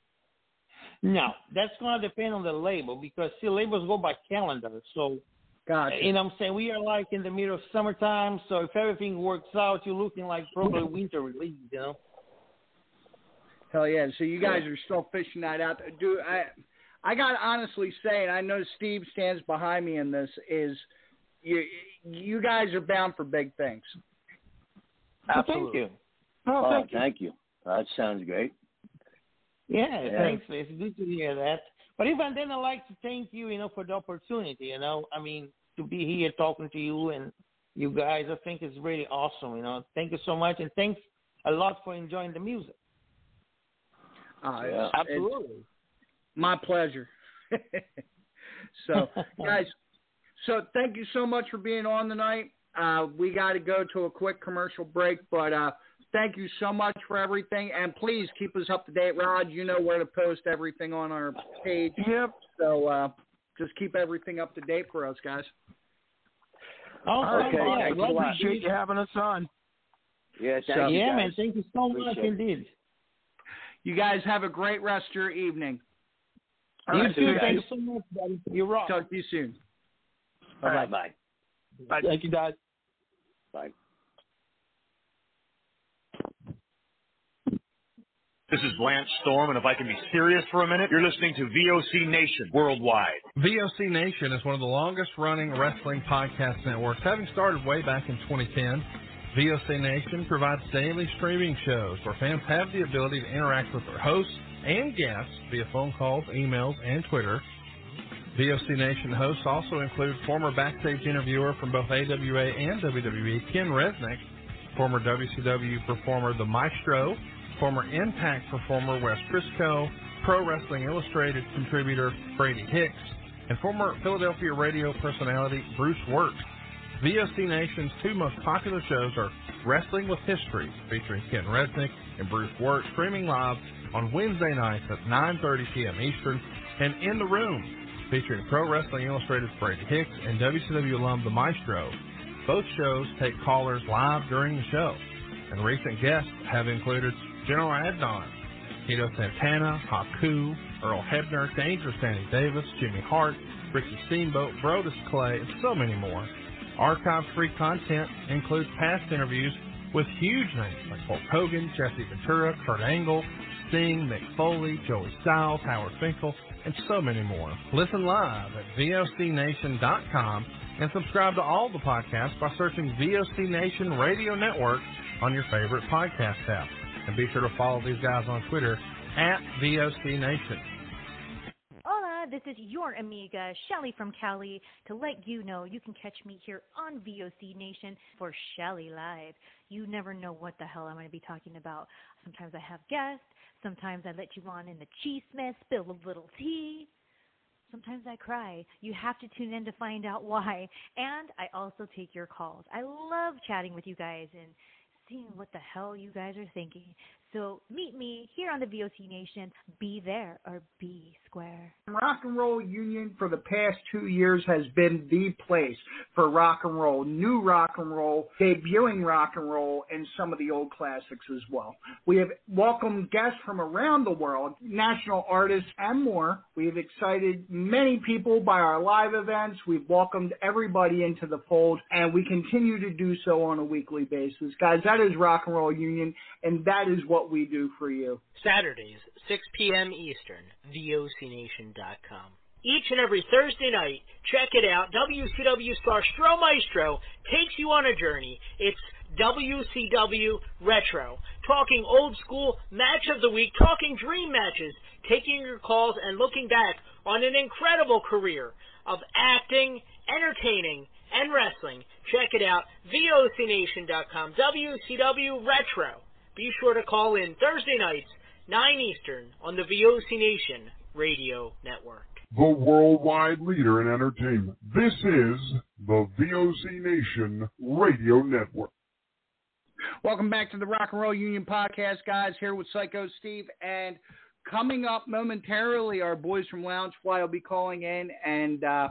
No, that's going to depend on the label because, see, labels go by calendar. So, Gotcha. you know what I'm saying? We are like in the middle of summertime, so if everything works out, you're looking like probably winter release, you know? Hell yeah! So you guys are still fishing that out. Do I? I got to honestly say, and I know Steve stands behind me in this. Is you you guys are bound for big things. Well, thank you. Oh, Oh, thank, thank you. you. That sounds great. Yeah, Yeah. thanks. It's good to hear that. But even then, I'd like to thank you, you know, for the opportunity, you know. I mean, to be here talking to you and you guys, I think it's really awesome, you know. Thank you so much, and thanks a lot for enjoying the music. Uh, Yeah. it's- Absolutely. it's my pleasure. So, guys, so thank you so much for being on tonight. Uh, we got to go to a quick commercial break, but uh, thank you so much for everything. And please keep us up to date, Rod. You know where to post everything on our page. Yep. So uh, just keep everything up to date for us, guys. Oh, Okay, yeah, thanks a lot. Appreciate you having us on. Yeah, thank So- you, yeah, guys. man. Thank you so much Appreciate it. indeed. You guys have a great rest of your evening. All You right, too. guys. Thanks so much, buddy. You rock. Talk to you soon. All right, bye. Bye. Thank you, guys. Bye. This is Lance Storm, and if I can be serious for a minute, you're listening to V O C Nation Worldwide. V O C Nation is one of the longest running wrestling podcast networks, having started way back in twenty ten. V O C Nation provides daily streaming shows where fans have the ability to interact with their hosts and guests via phone calls, emails, and Twitter. V O C Nation hosts also include former backstage interviewer from both A W A and W W E, Ken Resnick, former W C W performer The Maestro, former Impact performer Wes Briscoe, Pro Wrestling Illustrated contributor Brady Hicks, and former Philadelphia radio personality Bruce Wirt. V O C Nation's two most popular shows are Wrestling with History, featuring Ken Resnick and Bruce Wirt, streaming live on Wednesday nights at nine thirty p.m. Eastern, and In the Room, featuring Pro Wrestling Illustrated's Brady Hicks and W C W alum The Maestro. Both shows take callers live during the show, and recent guests have included General Adnan, Tito Santana, Haku, Earl Hebner, Dangerous Danny Davis, Jimmy Hart, Ricky Steamboat, Brodus Clay, and so many more. Archive-free content includes past interviews with huge names like Hulk Hogan, Jesse Ventura, Kurt Angle, Sting, Mick Foley, Joey Styles, Howard Finkel, and so many more. Listen live at V O C Nation dot com and subscribe to all the podcasts by searching V O C Nation Radio Network on your favorite podcast app. And be sure to follow these guys on Twitter at V O C Nation. Hola, this is your amiga, Shelly from Cali, to let you know you can catch me here on V O C Nation for Shelly Live. You never know what the hell I'm going to be talking about. Sometimes I have guests. Sometimes I let you on in the cheese mess, spill a little tea. Sometimes I cry. You have to tune in to find out why. And I also take your calls. I love chatting with you guys and seeing what the hell you guys are thinking. So meet me here on the V O C Nation. Be there or be square. Rock and Roll Union for the past two years has been the place for rock and roll, new rock and roll, debuting rock and roll, and some of the old classics as well. We have welcomed guests from around the world, national artists, and more. We have excited many people by our live events. We've welcomed everybody into the fold, and we continue to do so on a weekly basis. Guys, that is Rock and Roll Union, and that is what we do for you. Saturdays, six p.m. Eastern, V O C Nation dot com. Each and every Thursday night, check it out, W C W star Stro Maestro takes you on a journey. It's W C W Retro, talking old school match of the week, talking dream matches, taking your calls and looking back on an incredible career of acting, entertaining, and wrestling. Check it out, V O C Nation dot com, W C W Retro. Be sure to call in Thursday nights, nine Eastern, on the V O C Nation Radio Network. The worldwide leader in entertainment. This is the V O C Nation Radio Network. Welcome back to the Rock and Roll Union podcast, guys. Here with Psycho Steve. And coming up momentarily, our boys from Loungefly will be calling in. And uh,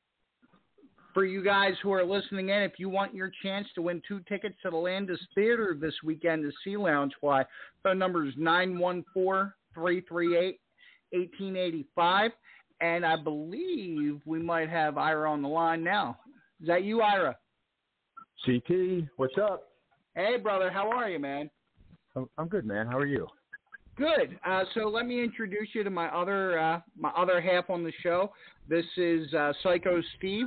for you guys who are listening in, if you want your chance to win two tickets to the Landis Theater this weekend to see Loungefly, phone number is nine one four, three three eight, one eight eight five. And I believe we might have Ira on the line now. Is that you, Ira? C T, what's up? Hey, brother. How are you, man? I'm good, man. How are you? Good. Uh, so let me introduce you to my other uh, my other half on the show. This is uh, Psycho Steve.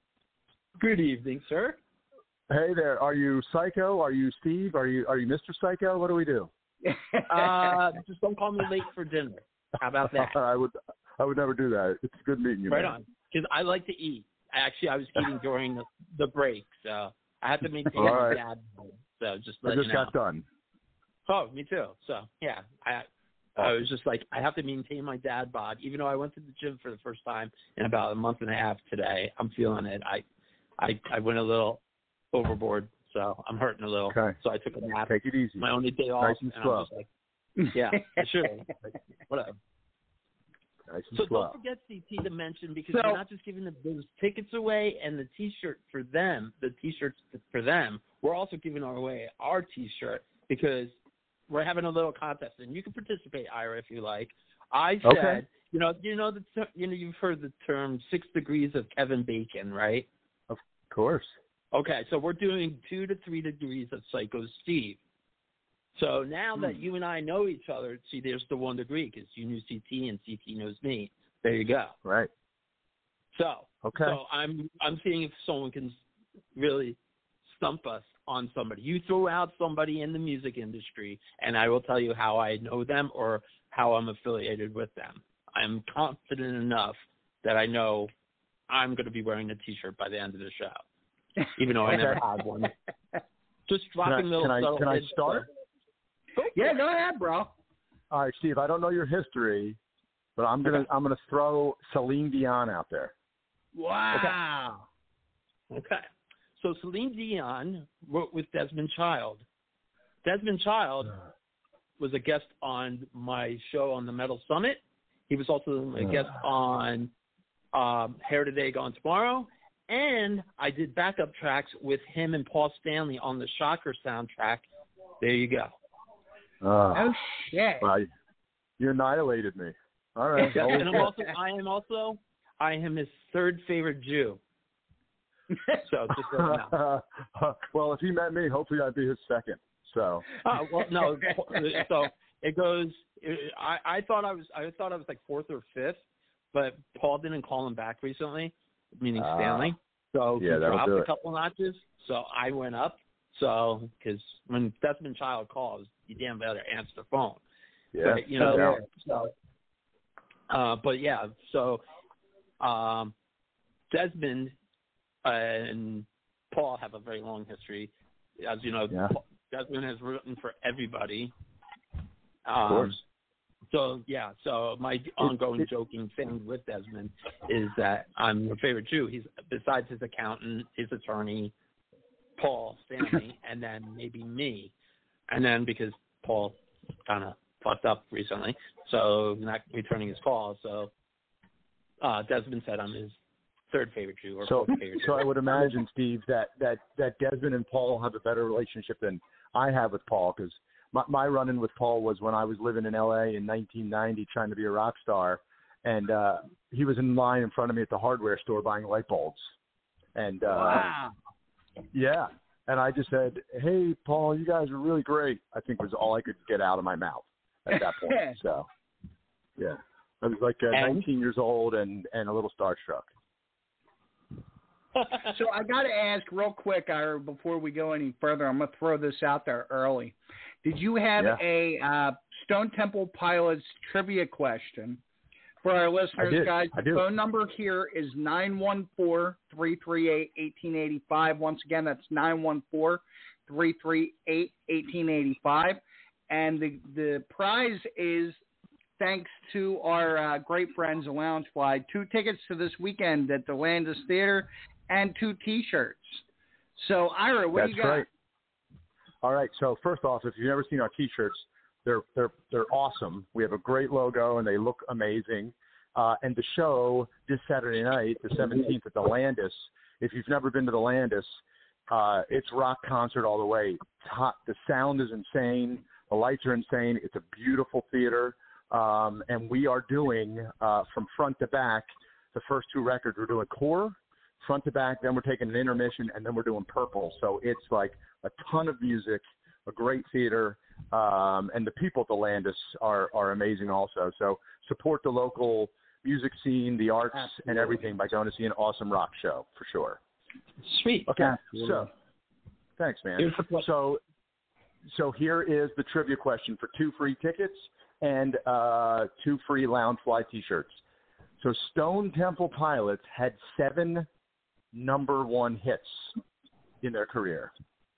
Good evening, sir. Hey there. Are you Psycho? Are you Steve? Are you are you Mister Psycho? What do we do? uh, just don't call me late for dinner. How about that? I would I would never do that. It's good meeting you. Right man. on. Because I like to eat. Actually, I was eating during the, the break, so I had to maintain my right. dad. So just I let just you know. got done. Oh, me too. So yeah, I I was just like I have to maintain my dad bod, even though I went to the gym for the first time in about a month and a half today. I'm feeling it. I I I went a little overboard, so I'm hurting a little. Okay. So I took a nap. Take it easy. My only day off, Nice and and slow. I'm just like, yeah, sure, whatever. Nice and So slow. don't forget, C T, to mention, because So- we're not just giving the, those tickets away and the T-shirt for them, the T-shirts for them. We're also giving away our T-shirt because we're having a little contest, and you can participate, Ira, if you like. I said, Okay. you know, you know the ter- you know you've heard the term six degrees of Kevin Bacon, right? Of course. Okay, so we're doing two to three degrees of Psycho Steve. So now that you and I know each other, see, there's the one degree because you knew C T and C T knows me. There you go. Right. So, Okay. so I'm I'm seeing if someone can really stump us on somebody. You throw out somebody in the music industry, and I will tell you how I know them or how I'm affiliated with them. I'm confident enough that I know I'm going to be wearing a T-shirt by the end of the show, even though I never had one. Just dropping Can I, little can I, subtle can I hints start? Yeah, go ahead, bro. All right, Steve. I don't know your history, but I'm gonna Okay. I'm gonna throw Celine Dion out there. Wow. Okay. So Celine Dion wrote with Desmond Child. Desmond Child was a guest on my show on the Metal Summit. He was also a guest on um, Hair Today, Gone Tomorrow. And I did backup tracks with him and Paul Stanley on the Shocker soundtrack. There you go. Uh, Oh, shit. well, you annihilated me. All right. Yeah, holy and I'm shit. also, I am also, I am his third favorite Jew. So just let you know. Well, if he met me, hopefully I'd be his second. So. Oh, well, no. So it goes. It, I I thought I was I thought I was like fourth or fifth, but Paul didn't call him back recently, meaning Ah. Stanley. So Yeah, he that'll dropped do a it. couple notches. So I went up. So because when Desmond Child calls, you damn better answer the phone. Yeah. But, you know. Yeah. So. Uh, but yeah. So, um, Desmond and Paul have a very long history. As you know, Yeah. Desmond has written for everybody. Um, Of course. So, yeah, so my ongoing it- joking thing with Desmond is that I'm your favorite Jew. He's, besides his accountant, his attorney, Paul Stanley, and then maybe me. And then because Paul kind of fucked up recently, so not returning his calls. So uh, Desmond said I'm his third favorite Jew or So, fourth favorite so Jew. I would imagine, Steve, that, that, that Desmond and Paul have a better relationship than I have with Paul, because my, my run-in with Paul was when I was living in L A in nineteen ninety trying to be a rock star, and uh, he was in line in front of me at the hardware store buying light bulbs. And uh, Wow. yeah, and I just said, hey, Paul, you guys are really great, I think was all I could get out of my mouth at that point. So, yeah. I was like uh, nineteen years old and, and a little starstruck. So I got to ask real quick, Ira, before we go any further, I'm going to throw this out there early. Did you have Yeah. a uh, Stone Temple Pilots trivia question for our listeners, did. guys? I The do. phone number here is nine one four, three three eight, one eight eight five. Once again, that's nine one four, three three eight, one eight eight five. And the, the prize is, thanks to our uh, great friends at Loungefly, two tickets to this weekend at the Landis Theater and two T-shirts. So, Ira, what That's do you got? right. All right. So first off, if you've never seen our T-shirts, they're they're they're awesome. We have a great logo and they look amazing. Uh, and the show this Saturday night, the seventeenth at the Landis. If you've never been to the Landis, uh, it's rock concert all the way. It's hot. The sound is insane. The lights are insane. It's a beautiful theater. Um, and we are doing uh, from front to back the first two records. We're doing Core, front to back, then we're taking an intermission, and then we're doing Purple. So it's like a ton of music, a great theater, um, and the people at the Landis are, are amazing also. So support the local music scene, the arts, Absolutely. and everything by going to see an awesome rock show, for sure. Sweet. Okay, Absolutely. so thanks, man. Here's the question. So, so here is the trivia question for two free tickets and uh, two free Loungefly T-shirts. So Stone Temple Pilots had seven number one hits in their career.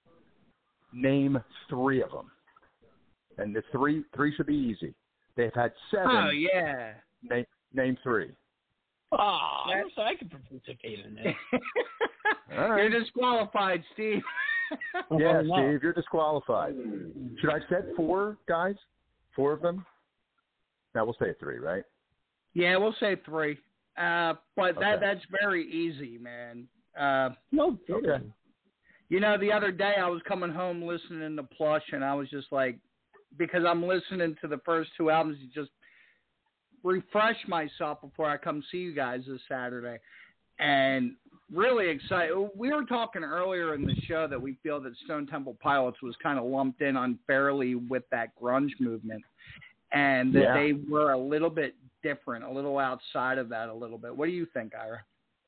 Name three of them. And the three three should be easy. They've had seven. Oh, yeah. Name, name three. Oh, I wish I could participate in this. All right. You're disqualified, Steve. Yeah, Oh, no. Steve, you're disqualified. Should I set four, guys? Four of them? Now we'll say three, right? Yeah, we'll say three. Uh, but that Okay. that's very easy, man. Uh, no, okay. You know, the other day I was coming home listening to Plush, and I was just like, because I'm listening to the first two albums, to just refresh myself before I come see you guys this Saturday. And really excited. We were talking earlier in the show that we feel that Stone Temple Pilots was kind of lumped in unfairly with that grunge movement, and that Yeah. they were a little bit different, a little outside of that a little bit. What do you think, Ira?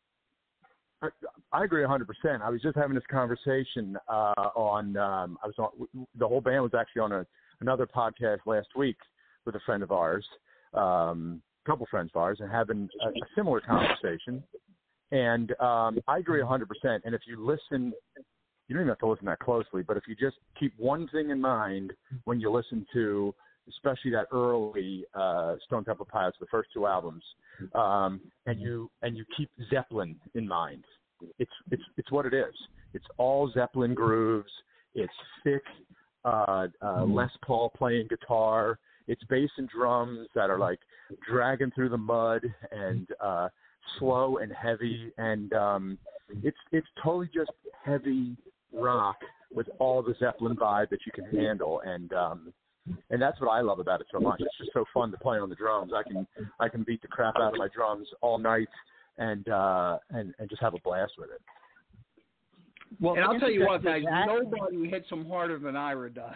I, I agree one hundred percent. I was just having this conversation uh, on, um, I was on, the whole band was actually on a, another podcast last week with a friend of ours, um, a couple friends of ours, and having a, a similar conversation. And um, I agree one hundred percent. And if you listen, you don't even have to listen that closely, but if you just keep one thing in mind when you listen to, especially that early uh, Stone Temple Pilots, the first two albums, um, and you and you keep Zeppelin in mind. It's it's it's what it is. It's all Zeppelin grooves. It's thick uh, uh, Les Paul playing guitar. It's bass and drums that are like dragging through the mud and uh, slow and heavy, and um, it's it's totally just heavy rock with all the Zeppelin vibe that you can handle, and um, and that's what I love about it so much. It's just so fun to play on the drums. I can I can beat the crap out of my drums all night and uh, and and just have a blast with it. Well, and I'll tell you what, guys, that- nobody hits them harder than Ira does.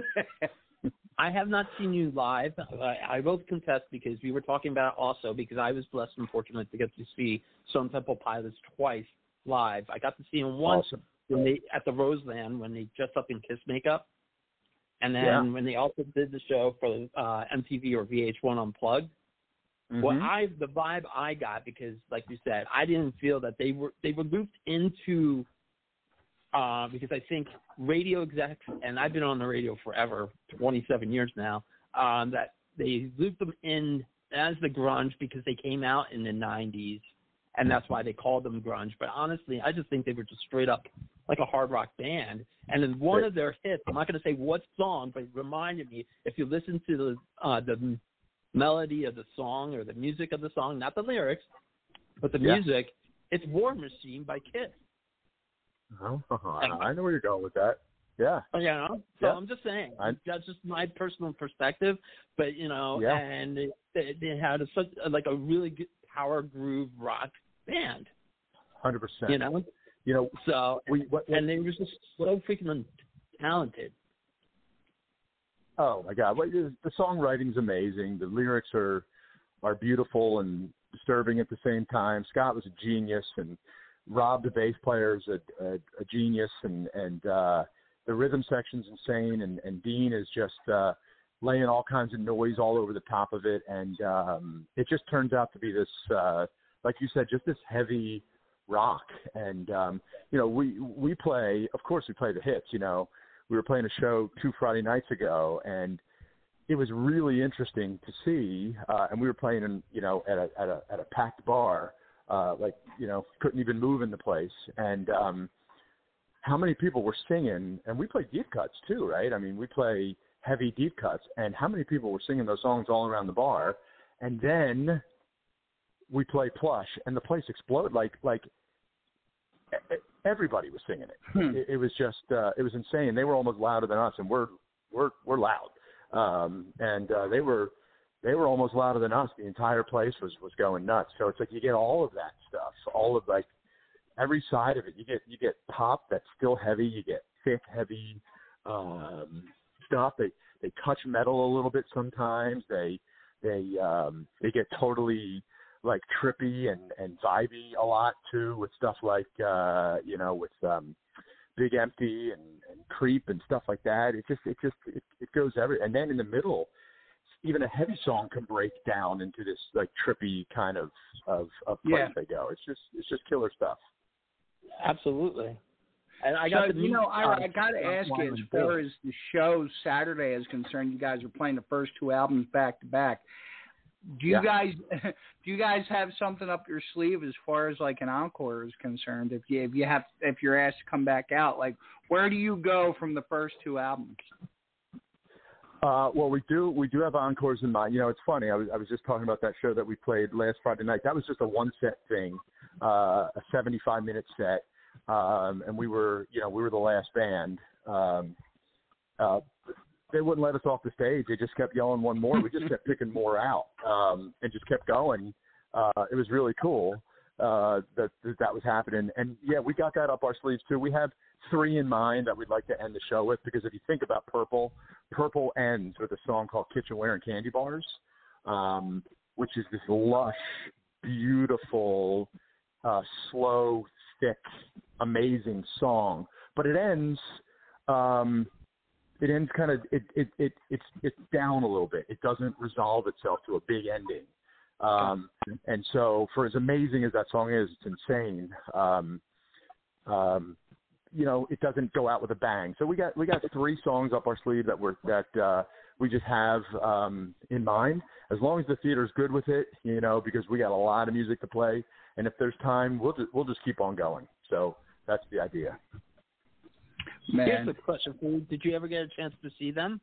I have not seen you live. I, I will confess, because we were talking about it also, because I was blessed and fortunate to get to see Stone Temple Pilots twice live. I got to see them once Awesome. when they at the Roseland when they dressed up in Kiss makeup, and then Yeah. when they also did the show for uh, M T V or V H one Unplugged. What Mhm. I the vibe I got, because like you said, I didn't feel that they were they were looped into. Uh, because I think radio execs, and I've been on the radio forever, twenty-seven years now, um, that they looped them in as the grunge because they came out in the nineties, and that's why they called them grunge. But honestly, I just think they were just straight up like a hard rock band. And then one Right. of their hits, I'm not going to say what song, but it reminded me, if you listen to the uh, the melody of the song or the music of the song, not the lyrics, but the Yeah. music, it's War Machine by Kiss. Oh, I know where you're going with that. Yeah. You know, so Yeah. I'm just saying I- that's just my personal perspective. But you know, Yeah. and they, they they had a, such like a really good power groove rock band. Hundred percent. You know, You know. so We what, what, and they were just so freaking talented. Oh my God! Well, the songwriting's amazing. The lyrics are are beautiful and disturbing at the same time. Scott was a genius, and Rob, the bass player, is a, a, a genius, and and uh, the rhythm section's insane. And, and Dean is just uh, laying all kinds of noise all over the top of it, and um, it just turns out to be this, uh, like you said, just this heavy rock. And um, you know, we we play, of course, we play the hits. You know. We were playing a show two Friday nights ago, and it was really interesting to see. Uh, and we were playing, in, you know, at a at a at a packed bar, uh, like you know, couldn't even move in the place. And um, how many people were singing? And we play deep cuts too, right? I mean, we play heavy deep cuts, and how many people were singing those songs all around the bar? And then we play Plush, and the place exploded like like. Everybody was singing it. Hmm. It, it was just, uh, it was insane. They were almost louder than us, and we're we're we're loud. Um, and uh, they were they were almost louder than us. The entire place was was going nuts. So it's like you get all of that stuff, all of like every side of it. You get you get pop that's still heavy. You get thick, heavy um, stuff. They they touch metal a little bit sometimes. They they um, they get totally like trippy and, and vibey a lot too, with stuff like, uh, you know, with, um, Big Empty and, and Creep and stuff like that. It just, it just, it, it goes every, and then in the middle, even a heavy song can break down into this like trippy kind of, of, of place Yeah. they go. It's just, it's just killer stuff. Absolutely. And I got so, to you meet, know, I, uh, I got to ask you, as Wyman far too. as the show Saturday is concerned, you guys are playing the first two albums back to back. Do you Yeah. guys do you guys have something up your sleeve as far as like an encore is concerned? If you if you have if you're asked to come back out, like where do you go from the first two albums? Uh, well, we do we do have encores in mind. You know, it's funny. I was I was just talking about that show that we played last Friday night. That was just a one set thing, uh, a seventy-five minute set, um, and we were you know we were the last band. Um, uh, they wouldn't let us off the stage. They just kept yelling one more. We just kept picking more out, um, and just kept going. Uh, it was really cool uh, that, that that was happening. And yeah, we got that up our sleeves too. We have three in mind that we'd like to end the show with, because if you think about Purple, Purple ends with a song called Kitchenware and Candy Bars, um, which is this lush, beautiful, uh, slow, thick, amazing song. But it ends, um, it ends kind of, it, it, it, it's, it's down a little bit. It doesn't resolve itself to a big ending. Um, and so for as amazing as that song is, it's insane. Um, um, you know, it doesn't go out with a bang. So we got, we got three songs up our sleeve that we're, that, uh, we just have, um, in mind, as long as the theater's good with it, you know, because we got a lot of music to play. And if there's time, we'll just, we'll just keep on going. So that's the idea. Man. Here's a question for you. Did you ever get a chance to see them?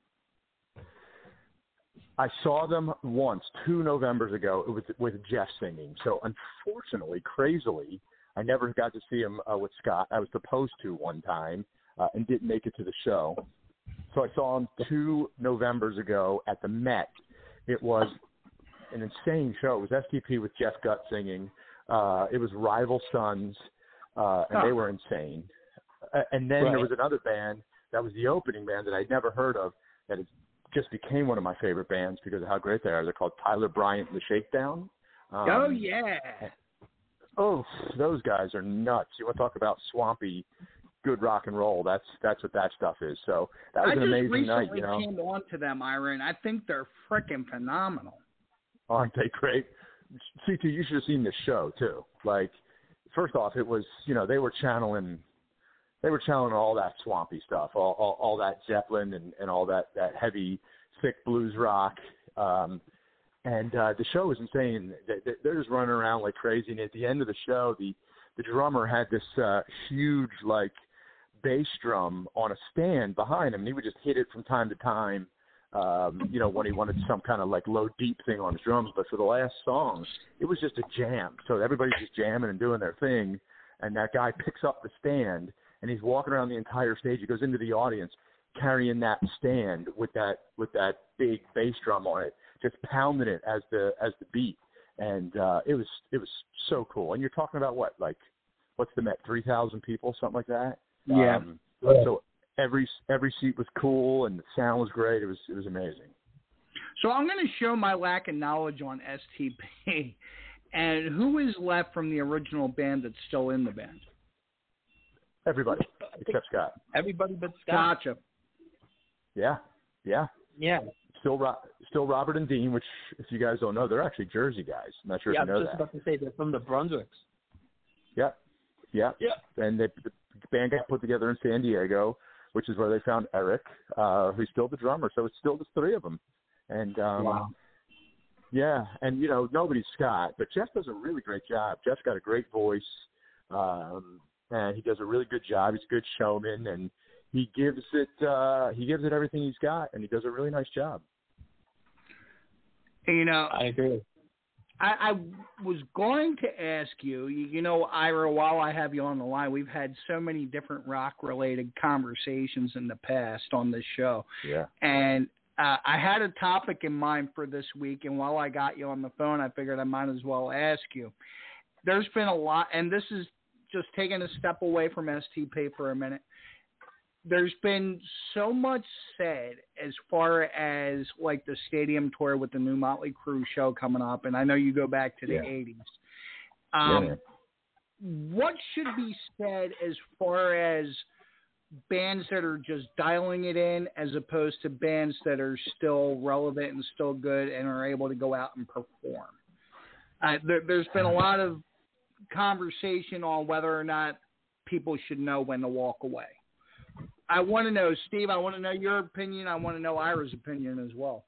I saw them once, two Novembers ago. It was with Jeff singing. So unfortunately, crazily, I never got to see him uh, with Scott. I was supposed to one time uh, and didn't make it to the show. So I saw him two Novembers ago at the Met. It was an insane show. It was S T P with Jeff Gutt singing. Uh, it was Rival Sons, uh, and they were insane. Uh, and then Right. there was another band that was the opening band that I'd never heard of, that it just became one of my favorite bands because of how great they are. They're called Tyler Bryant and the Shakedown. Um, oh yeah. Oh, those guys are nuts. You want to talk about swampy, good rock and roll? That's that's what that stuff is. So that was I an just amazing recently night. You know, came on to them, Ira, and I think they're freaking phenomenal. aren't they great? C T, you should have seen this show too. Like, first off, it was, you know, they were channeling, they were channeling all that swampy stuff, all all, all that Zeppelin and, and all that, that heavy, thick blues rock. Um, and uh, the show was insane. They, they're just running around like crazy. And at the end of the show, the the drummer had this uh, huge, like, bass drum on a stand behind him, and he would just hit it from time to time, um, you know, when he wanted some kind of like low deep thing on his drums. But for the last song, it was just a jam. So everybody's just jamming and doing their thing, and that guy picks up the stand, and he's walking around the entire stage. He goes into the audience carrying that stand with that with that big bass drum on it, just pounding it as the as the beat. And uh, it was it was so cool. And you're talking about what, like, what's the Met, three thousand people, something like that? Yeah. Um, so every every seat was cool, and the sound was great. It was it was amazing. So I'm going to show my lack of knowledge on S T P. And who is left from the original band that's still in the band? Everybody except Scott. Everybody but Scott. Gotcha. Yeah, yeah, yeah. Still, Ro- still Robert and Dean, which, if you guys don't know, they're actually Jersey guys. I'm not sure yeah, if you know I was just that. about to say they're from the Brunswicks. Yeah, yeah, yeah. And they, the band got put together in San Diego, which is where they found Eric, uh, who's still the drummer. So it's still the three of them. And um, wow. yeah, and you know, nobody's Scott, but Jeff does a really great job. Jeff's got a great voice, um, and he does a really good job. He's a good showman, and he gives it uh, he gives it everything he's got, and he does a really nice job. You know, I agree. I, I was going to ask you, you, you know, Ira, while I have you on the line, we've had so many different rock-related conversations in the past on this show. Yeah. And uh, I had a topic in mind for this week, and while I got you on the phone, I figured I might as well ask you. There's been a lot, and this is just taking a step away from S T P for a minute. There's been so much said as far as like the stadium tour with the new Motley Crue show coming up, and I know you go back to the yeah. eighties. Um, yeah. What should be said as far as bands that are just dialing it in as opposed to bands that are still relevant and still good and are able to go out and perform? Uh, there, there's been a lot of conversation on whether or not people should know when to walk away. I want to know, Steve, I want to know your opinion. I want to know Ira's opinion as well.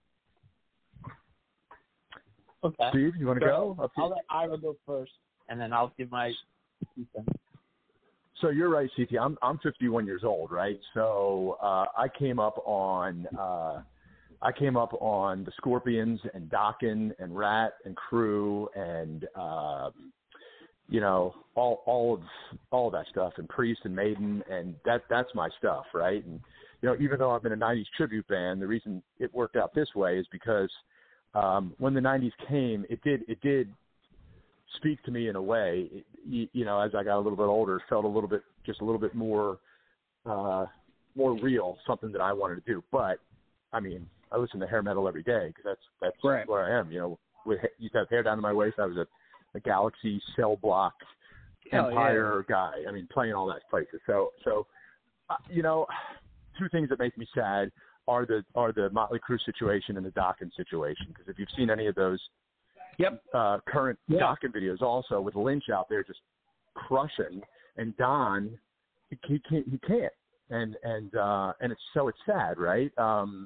Okay. Steve, you want to so go? I'll let Ira go first, and then I'll give my two cents. So you're right, C T. I'm I'm fifty-one years old, right? So uh, I came up on uh, I came up on the Scorpions and Dokken and Rat and Crue and uh, you know all all of all of that stuff and Priest and Maiden, and that that's my stuff, right? And you know, even though I'm in a nineties tribute band, the reason it worked out this way is because um, when the nineties came, it did it did. speak to me in a way, it, you, you know, as I got a little bit older, it felt a little bit, just a little bit more, uh, more real, something that I wanted to do. But I mean, I listen to hair metal every day because that's, that's right. where I am, you know, with, used to have hair down to my waist. I was a, a Galaxy Cell Block Hell Empire yeah. guy. I mean, playing all that places. So, so, uh, you know, two things that make me sad are the, are the Motley Crue situation and the Dokken situation. Because if you've seen any of those, Yep. Uh, current yeah. Dokken videos also with Lynch out there just crushing, and Don he, he can't he can't and and uh, and it's so it's sad, right? Um,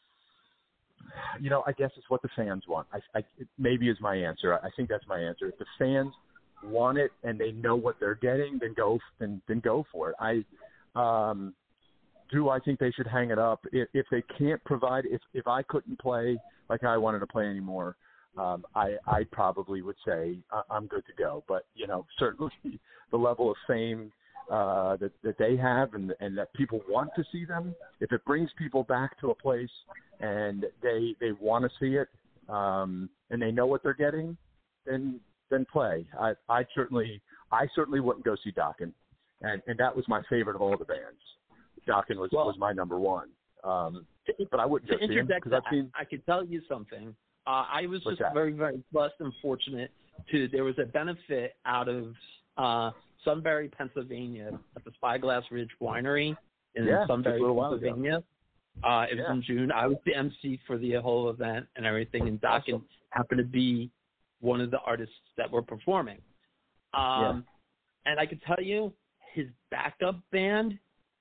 you know, I guess it's what the fans want. I, I it maybe is my answer. I think that's my answer. If the fans want it and they know what they're getting, then go then then go for it. I um, do I think they should hang it up if, if they can't provide if if I couldn't play like I wanted to play anymore. Um, I, I probably would say I'm good to go, but you know, certainly the level of fame uh, that, that they have and, and that people want to see them, if it brings people back to a place and they they want to see it um, and they know what they're getting, then then play. I, I certainly I certainly wouldn't go see Dokken, and, and that was my favorite of all the bands. Dokken was well, was my number one, um, but I wouldn't go see him because I've seen. I, I could tell you something. Uh, I was What's just that? very, very blessed and fortunate to. There was a benefit out of uh, Sunbury, Pennsylvania, at the Spyglass Ridge Winery in yeah, Sunbury, just a little while Pennsylvania. Uh, it yeah. was in June. I was the M C for the whole event and everything, and Dokken awesome. happened to be one of the artists that were performing. Um, yeah. And I can tell you, his backup band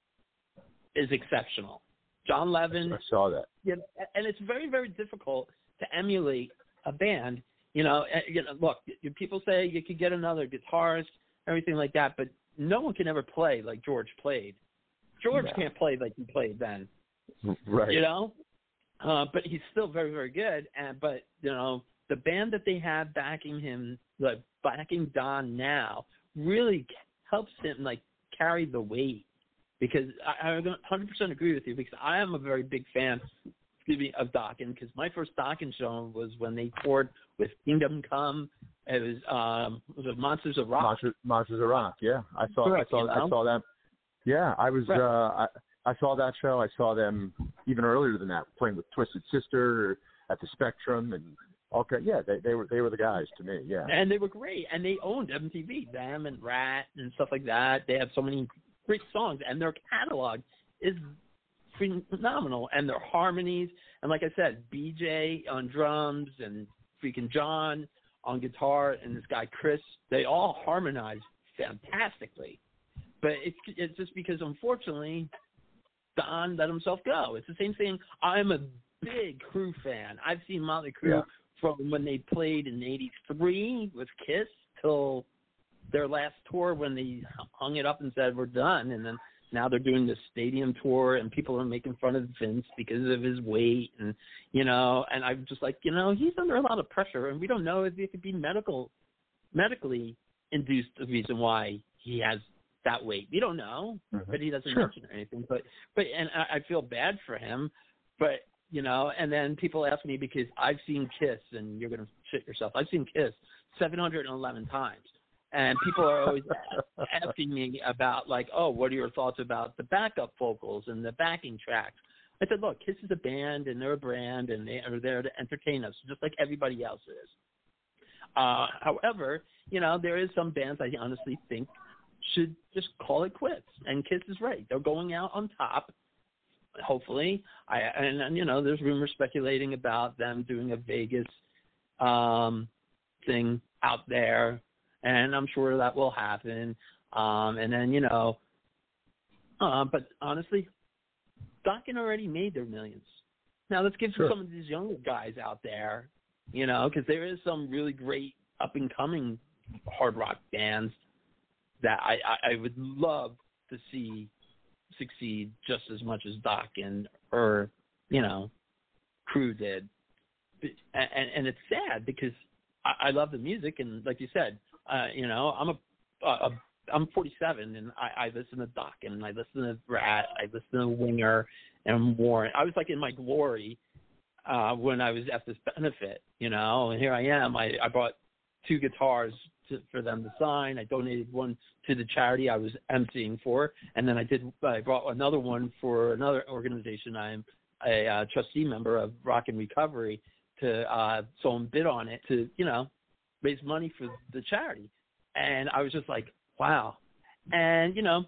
is exceptional. John Levin. I saw that. You know, and it's very, very difficult to emulate a band. You know, you know, look, people say you could get another guitarist, everything like that, but no one can ever play like George played. George yeah. can't play like he played then. Right. You know? Uh, but he's still very, very good. And But, you know, the band that they have backing him, like backing Don now, really helps him, like, carry the weight. Because I, I one hundred percent agree with you, because I am a very big fan, excuse me, of Dokken, because my first Dokken show was when they toured with Kingdom Come. It was, um, was it Monsters of Rock? Monsters, Monsters of Rock, yeah. I saw, Correct, I saw, you know? I saw that. Yeah, I was, Right. uh, I, I saw that show. I saw them even earlier than that, playing with Twisted Sister at the Spectrum, and okay, yeah, they, they were, they were the guys to me, yeah. And they were great, and they owned M T V, them and Rat and stuff like that. They have so many great songs, and their catalog is phenomenal, and their harmonies, and like I said, B J on drums and freaking John on guitar, and this guy Chris, they all harmonize fantastically. But it's it's just because, unfortunately, Don let himself go. It's the same thing. I'm a big Crue fan. I've seen Motley Crue Yeah. from when they played in eighty-three with Kiss till their last tour when they hung it up and said, we're done. And then now they're doing this stadium tour, and people are making fun of Vince because of his weight. And, you know, and I'm just like, you know, he's under a lot of pressure, and we don't know if it could be medical, medically induced the reason why he has that weight. We don't know, mm-hmm. but he doesn't Sure. mention anything. But, but, and I, I feel bad for him, but, you know, and then people ask me, because I've seen Kiss, and you're going to shit yourself, I've seen Kiss seven hundred eleven times. And people are always asking me about, like, oh, what are your thoughts about the backup vocals and the backing tracks? I said, look, Kiss is a band, and they're a brand, and they are there to entertain us, just like everybody else is. Uh, however, you know, there is some bands I honestly think should just call it quits. And Kiss is right. They're going out on top, hopefully. I and, and you know, there's rumors speculating about them doing a Vegas um, thing out there. And I'm sure that will happen. Um, and then, you know, uh, but honestly, Dokken already made their millions. Now let's give Sure. some of these younger guys out there, you know, because there is some really great up-and-coming hard rock bands that I, I, I would love to see succeed just as much as Dokken or, you know, Crue did. And, and, and it's sad because I, I love the music, and like you said, Uh, you know, I'm a, a, a I'm forty-seven, and I, I listen to Dokken, and I listen to Rat, I listen to Winger and Warren. I was like in my glory uh, when I was at this benefit, you know, and here I am. I, I bought two guitars to, for them to sign. I donated one to the charity I was emceeing for, and then I did. I brought another one for another organization I'm a uh, trustee member of, Rock and Recovery, to uh, someone bid on it to, you know, raise money for the charity. And I was just like, wow. And, you know,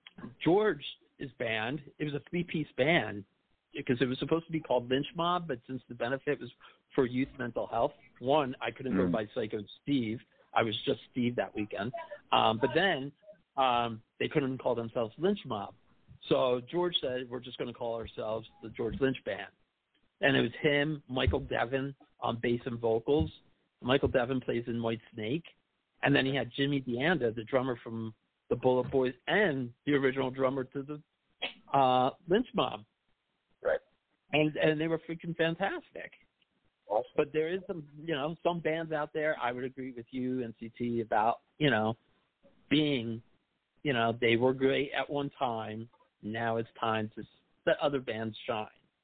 George's band, it was a three-piece band because it was supposed to be called Lynch Mob, but since the benefit was for youth mental health, one, I couldn't mm. go by Psycho Steve. I was just Steve that weekend. Um, but then um, they couldn't call themselves Lynch Mob. So George said, we're just going to call ourselves the George Lynch Band. And it was him, Michael Devin on bass and vocals. Michael Devin plays in White Snake. And then he had Jimmy DeAnda, the drummer from the Bullet Boys and the original drummer to the uh, Lynch Mob. Right. And and they were freaking fantastic. Awesome. But there is some, you know, some bands out there, I would agree with you, N C T, about, you know, being, you know, they were great at one time. Now it's time to let other bands shine.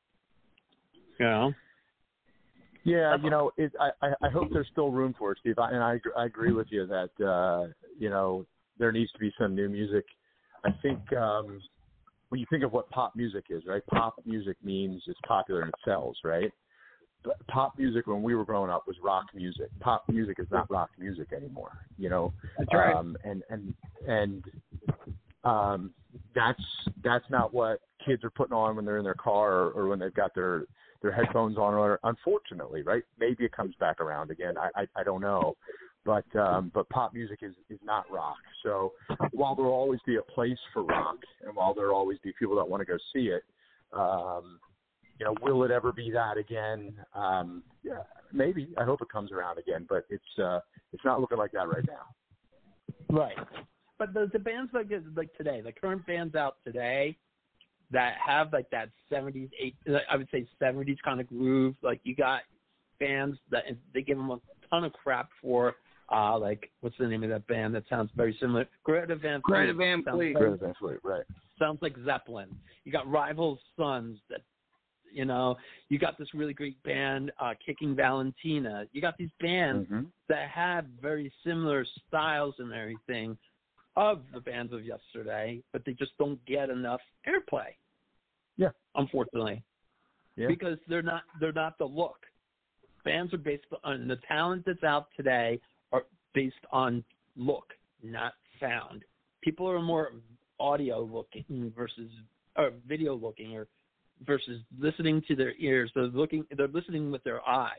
You know? Yeah, you know, it, I, I hope there's still room for it, Steve. I, and I, I agree with you that, uh, you know, there needs to be some new music. I think um, when you think of what pop music is, right, pop music means it's popular and it sells, right? But pop music when we were growing up was rock music. Pop music is not rock music anymore, you know? That's right. Um, and, and, and um, that's, that's not what kids are putting on when they're in their car or, or when they've got their – their headphones on, or unfortunately, right? Maybe it comes back around again. I I, I don't know, but um, but pop music is, is not rock. So while there will always be a place for rock, and while there will always be people that want to go see it, um, you know, will it ever be that again? Um, yeah, maybe. I hope it comes around again, but it's uh, it's not looking like that right now. Right. But the the bands like like today, the current bands out today, that have like that seventies, eight, I would say seventies kind of groove. Like you got bands that they give them a ton of crap for. Uh, like what's the name of that band that sounds very similar? Greta Van Fleet. Greta Van Fleet. Greta Van Fleet, right? Sounds like Zeppelin. You got Rival Sons that, you know, you got this really great band, uh, Kicking Valentina. You got these bands mm-hmm. that have very similar styles and everything of the bands of yesterday, but they just don't get enough airplay. Yeah. Unfortunately. Yeah. Because they're not they're not the look. Bands are based on the talent that's out today are based on look, not sound. People are more audio looking versus or video looking or versus listening to their ears. They're looking they're listening with their eyes.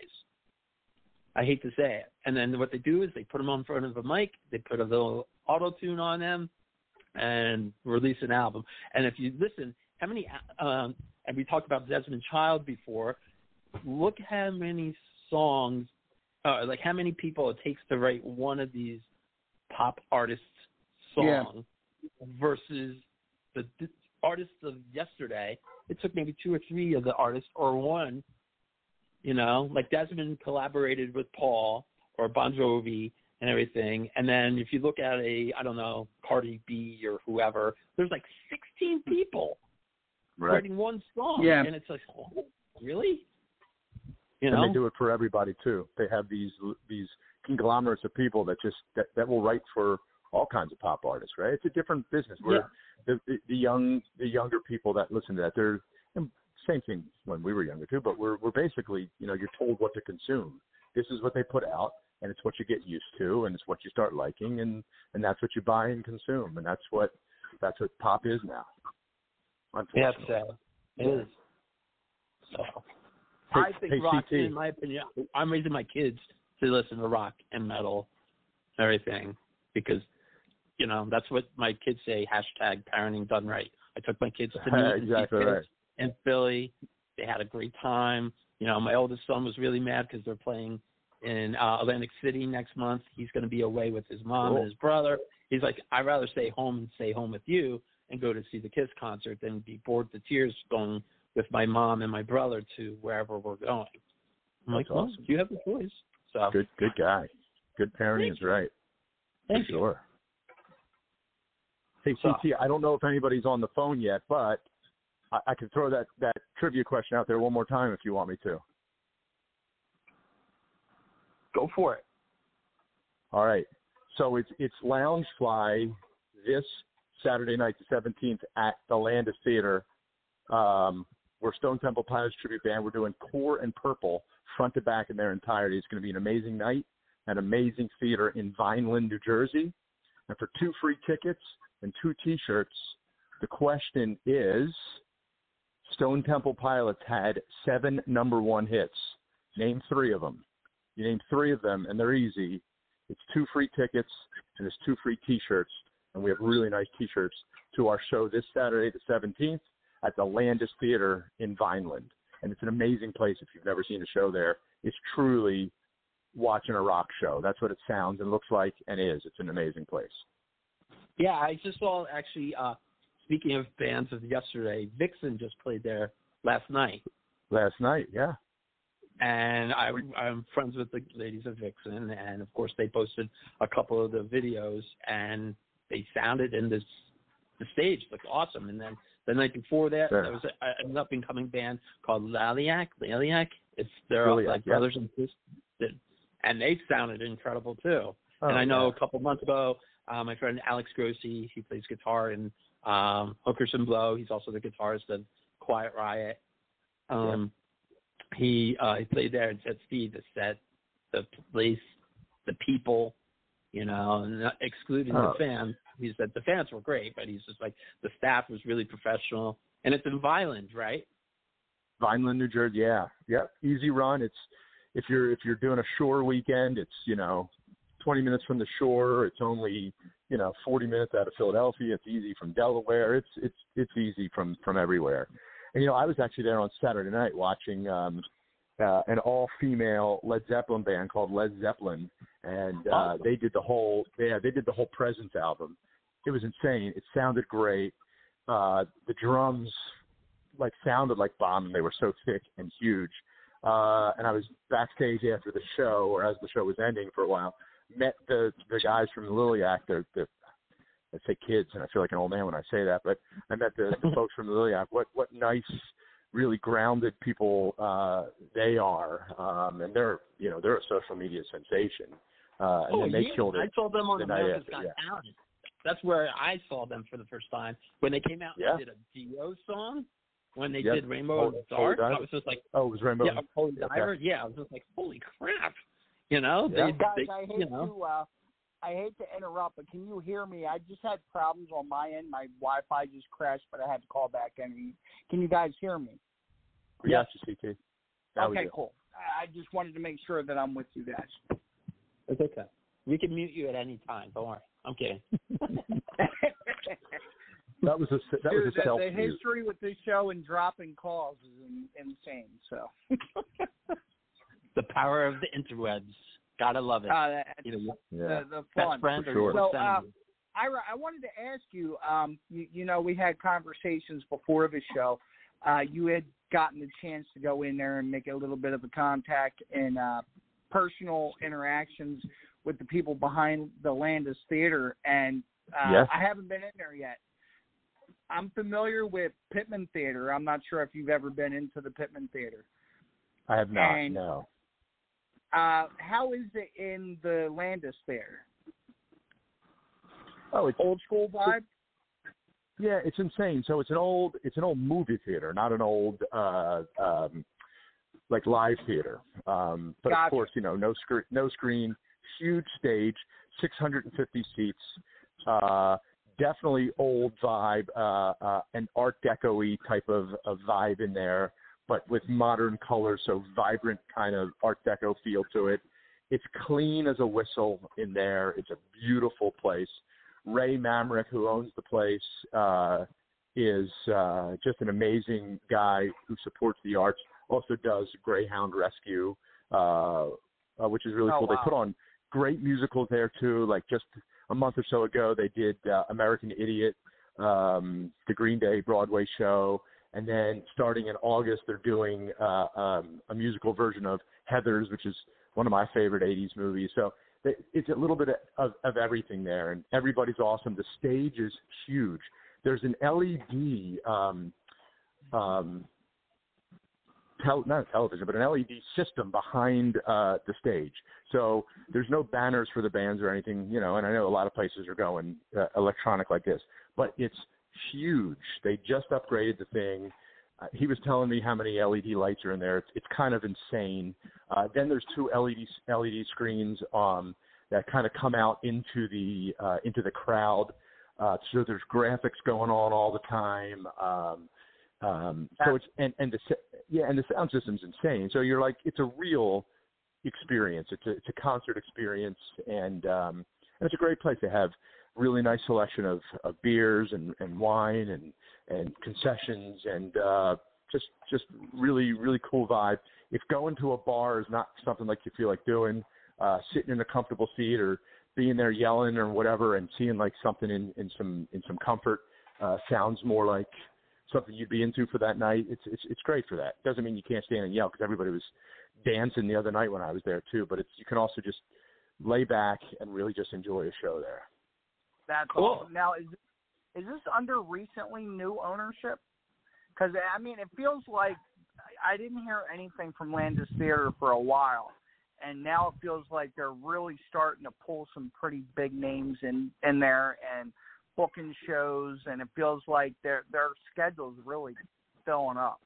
I hate to say it. And then what they do is they put them on front of a mic, they put a little auto-tune on them, and release an album. And if you listen, how many, um, and we talked about Desmond Child before, look how many songs, uh, like how many people it takes to write one of these pop artists' songs yeah. versus the, the artists of yesterday. It took maybe two or three of the artists or one. You know, like Desmond collaborated with Paul or Bon Jovi and everything. And then if you look at a, I don't know, Cardi B or whoever, there's like sixteen people right. writing one song. Yeah. And it's like, oh, really? You and know? they do it for everybody too. They have these these conglomerates of people that just that, that will write for all kinds of pop artists, right? It's a different business. Where yeah. the, the the young the younger people that listen to that, they're same thing when we were younger too, but we're we're basically, you know, you're told what to consume. This is what they put out, and it's what you get used to, and it's what you start liking, and, and that's what you buy and consume, and that's what that's what pop is now. Yeah, Unfortunately, it's, uh, it is. So hey, I think hey, rock, C T. in my opinion, I'm raising my kids to listen to rock and metal, and everything, because you know that's what my kids say. Hashtag parenting done right. I took my kids to meet exactly and right. in Philly. They had a great time. You know, my oldest son was really mad because they're playing in uh, Atlantic City next month. He's going to be away with his mom cool. and his brother. He's like, I'd rather stay home and stay home with you and go to see the Kiss concert than be bored to tears going with my mom and my brother to wherever we're going. I'm like, That's well, awesome. you have the choice. So Good, good guy. Good parenting is right. Thank For you. sure. Hey, So- C T, I don't know if anybody's on the phone yet, but I, I can throw that, that trivia question out there one more time if you want me to. Go for it. All right. So it's it's Loungefly this Saturday night, the seventeenth, at the Landis Theater. Um, we're Stone Temple Pilots tribute band. We're doing Core and Purple front to back in their entirety. It's going to be an amazing night, an amazing theater in Vineland, New Jersey. And for two free tickets and two T-shirts, the question is, Stone Temple Pilots had seven number one hits. Name three of them. You name three of them, and they're easy. It's two free tickets, and it's two free T-shirts. And we have really nice T-shirts to our show this Saturday, the seventeenth, at the Landis Theater in Vineland. And it's an amazing place if you've never seen a show there. It's truly watching a rock show. That's what it sounds and looks like and is. It's an amazing place. Yeah, I just saw actually, uh, speaking of bands of yesterday, Vixen just played there last night. Last night, yeah. And I, I'm friends with the ladies of Vixen, and of course they posted a couple of the videos, and they sounded in this the stage looked awesome. And then the night before that, sure. there was a, an up and coming band called Laliac. Laliac, it's they're Laliac, like yeah. brothers and sisters, and they sounded incredible too. Oh, and I know yeah. a couple months ago, uh, my friend Alex Grossi, he plays guitar in um, Hookers and Blow. He's also the guitarist of Quiet Riot. Um, yeah. He uh, he played there and said, Steve, the set, the place, the people, you know, and not excluding oh. the fans. He said the fans were great, but he's just like the staff was really professional, and it's in Vineland, right? Vineland, New Jersey, yeah, yeah, easy run. It's if you're if you're doing a shore weekend, it's you know twenty minutes from the shore. It's only you know forty minutes out of Philadelphia. It's easy from Delaware. It's it's it's easy from from everywhere. And you know, I was actually there on Saturday night watching um, uh, an all-female Led Zeppelin band called Led Zeppelin, and uh, awesome. they did the whole yeah they did the whole Presence album. It was insane. It sounded great. uh, the drums like sounded like Bonham. They were so thick and huge. Uh, and I was backstage after the show, or as the show was ending for a while, met the the guys from the Liliac. They're, they're I say kids, and I feel like an old man when I say that, but I met the, the folks from the Liliac. What what nice, really grounded people uh, they are, um, and they're you know they're a social media sensation. Uh, and oh, then they yeah. killed it. I saw them on the America's after, Got yeah. Talent. That's where I saw them for the first time when they came out Yeah. and did a Dio song. When they Yep. did Rainbow Holy- and the Holy Dark, I Diver? was just like, Oh, it was Rainbow. yeah, Holy Okay. Diver. Yeah, I was just like, holy crap, you know? Yeah. They, Guys, they, I hate you know. to uh, I hate to interrupt, but can you hear me? I just had problems on my end. My Wi-Fi just crashed, but I had to call back in. Can you guys hear me? We got you, C T. Now we Okay, do. cool. I just wanted to make sure that I'm with you guys. It's okay. We can mute you at any time. Don't worry. I'm kidding. That was a that Dude, was a the, self the history with this show and dropping calls is in, insane. So The power of the interwebs. Gotta love it. uh, that's You know, Yeah. the, the best fun. friend For or sure. worst So, uh, enemy. Ira, I wanted to ask you, um, you, you know, we had conversations before the show. Uh, you had gotten the chance to go in there and make a little bit of a contact and uh, personal interactions with the people behind the Landis Theater, and uh, Yes. I haven't been in there yet. I'm familiar with Pittman Theater. I'm not sure if you've ever been into the Pittman Theater. I have not. And- No. Uh, how is it in the Landis Theater? Oh, it's Old school vibe? Yeah, it's insane. So it's an old it's an old movie theater, not an old uh, um, like live theater. Um, but Gotcha. of course, you know, no screen, no screen, huge stage, six hundred fifty seats. Uh, definitely old vibe, uh, uh, an Art Deco-y type of, of vibe in there, but with modern colors, so vibrant kind of Art Deco feel to it. It's clean as a whistle in there. It's a beautiful place. Ray Mamrick, who owns the place, uh, is uh, just an amazing guy who supports the arts. Also does Greyhound Rescue, uh, uh, which is really Oh, cool. wow. They put on great musicals there too. Like just a month or so ago, they did uh, American Idiot, um, the Green Day Broadway show, and then starting in August, they're doing uh, um, a musical version of Heathers, which is one of my favorite eighties movies. So it's a little bit of, of everything there, and everybody's awesome. The stage is huge. There's an L E D, um, um, tel- not a television, but an L E D system behind uh, the stage. So there's no banners for the bands or anything, you know, and I know a lot of places are going uh, electronic like this, but it's huge. They just upgraded the thing. Uh, he was telling me how many L E D lights are in there. It's, it's kind of insane. Uh, then there's two L E D L E D screens um, that kind of come out into the uh, into the crowd. Uh, so there's graphics going on all the time. Um, um, so it's and and the yeah and the sound system's insane. So you're like it's a real experience. It's a it's a concert experience, and um, and it's a great place to have really nice selection of, of beers and, and wine and, and concessions and uh, just just really, really cool vibe. If going to a bar is not something like you feel like doing, uh, sitting in a comfortable seat or being there yelling or whatever and seeing like something in, in some in some comfort uh, sounds more like something you'd be into for that night. It's it's it's great for that. Doesn't mean you can't stand and yell because everybody was dancing the other night when I was there too. But it's you can also just lay back and really just enjoy a show there. That's Cool. awesome. Now, is is this under recently new ownership? Because I mean, it feels like I didn't hear anything from Landis Theater for a while, and now it feels like they're really starting to pull some pretty big names in in there and booking shows, and it feels like their their schedule's really filling up.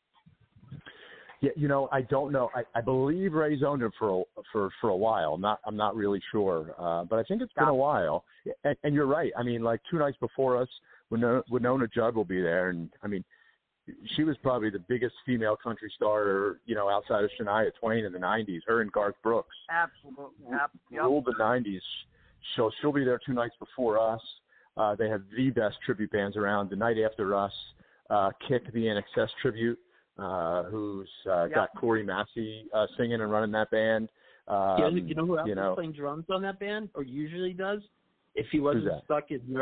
Yeah, you know, I don't know. I, I believe Ray's owned it for a, for for a while. I'm not I'm not really sure, uh, but I think it's been a while. And, and you're right. I mean, like two nights before us, Winona, Winona Judd will be there, and I mean, she was probably the biggest female country star, you know, outside of Shania Twain in the nineties. Her and Garth Brooks Absolutely, yep. Yep. ruled the nineties. So she'll be there two nights before us. Uh, they have the best tribute bands around. The night after us, uh, Kick, the N X S tribute. Uh, who's uh, Yep. got Corey Massey uh, singing and running that band. Um, you know who else you know, is playing drums on that band, or usually does? If he wasn't that? stuck in Europe,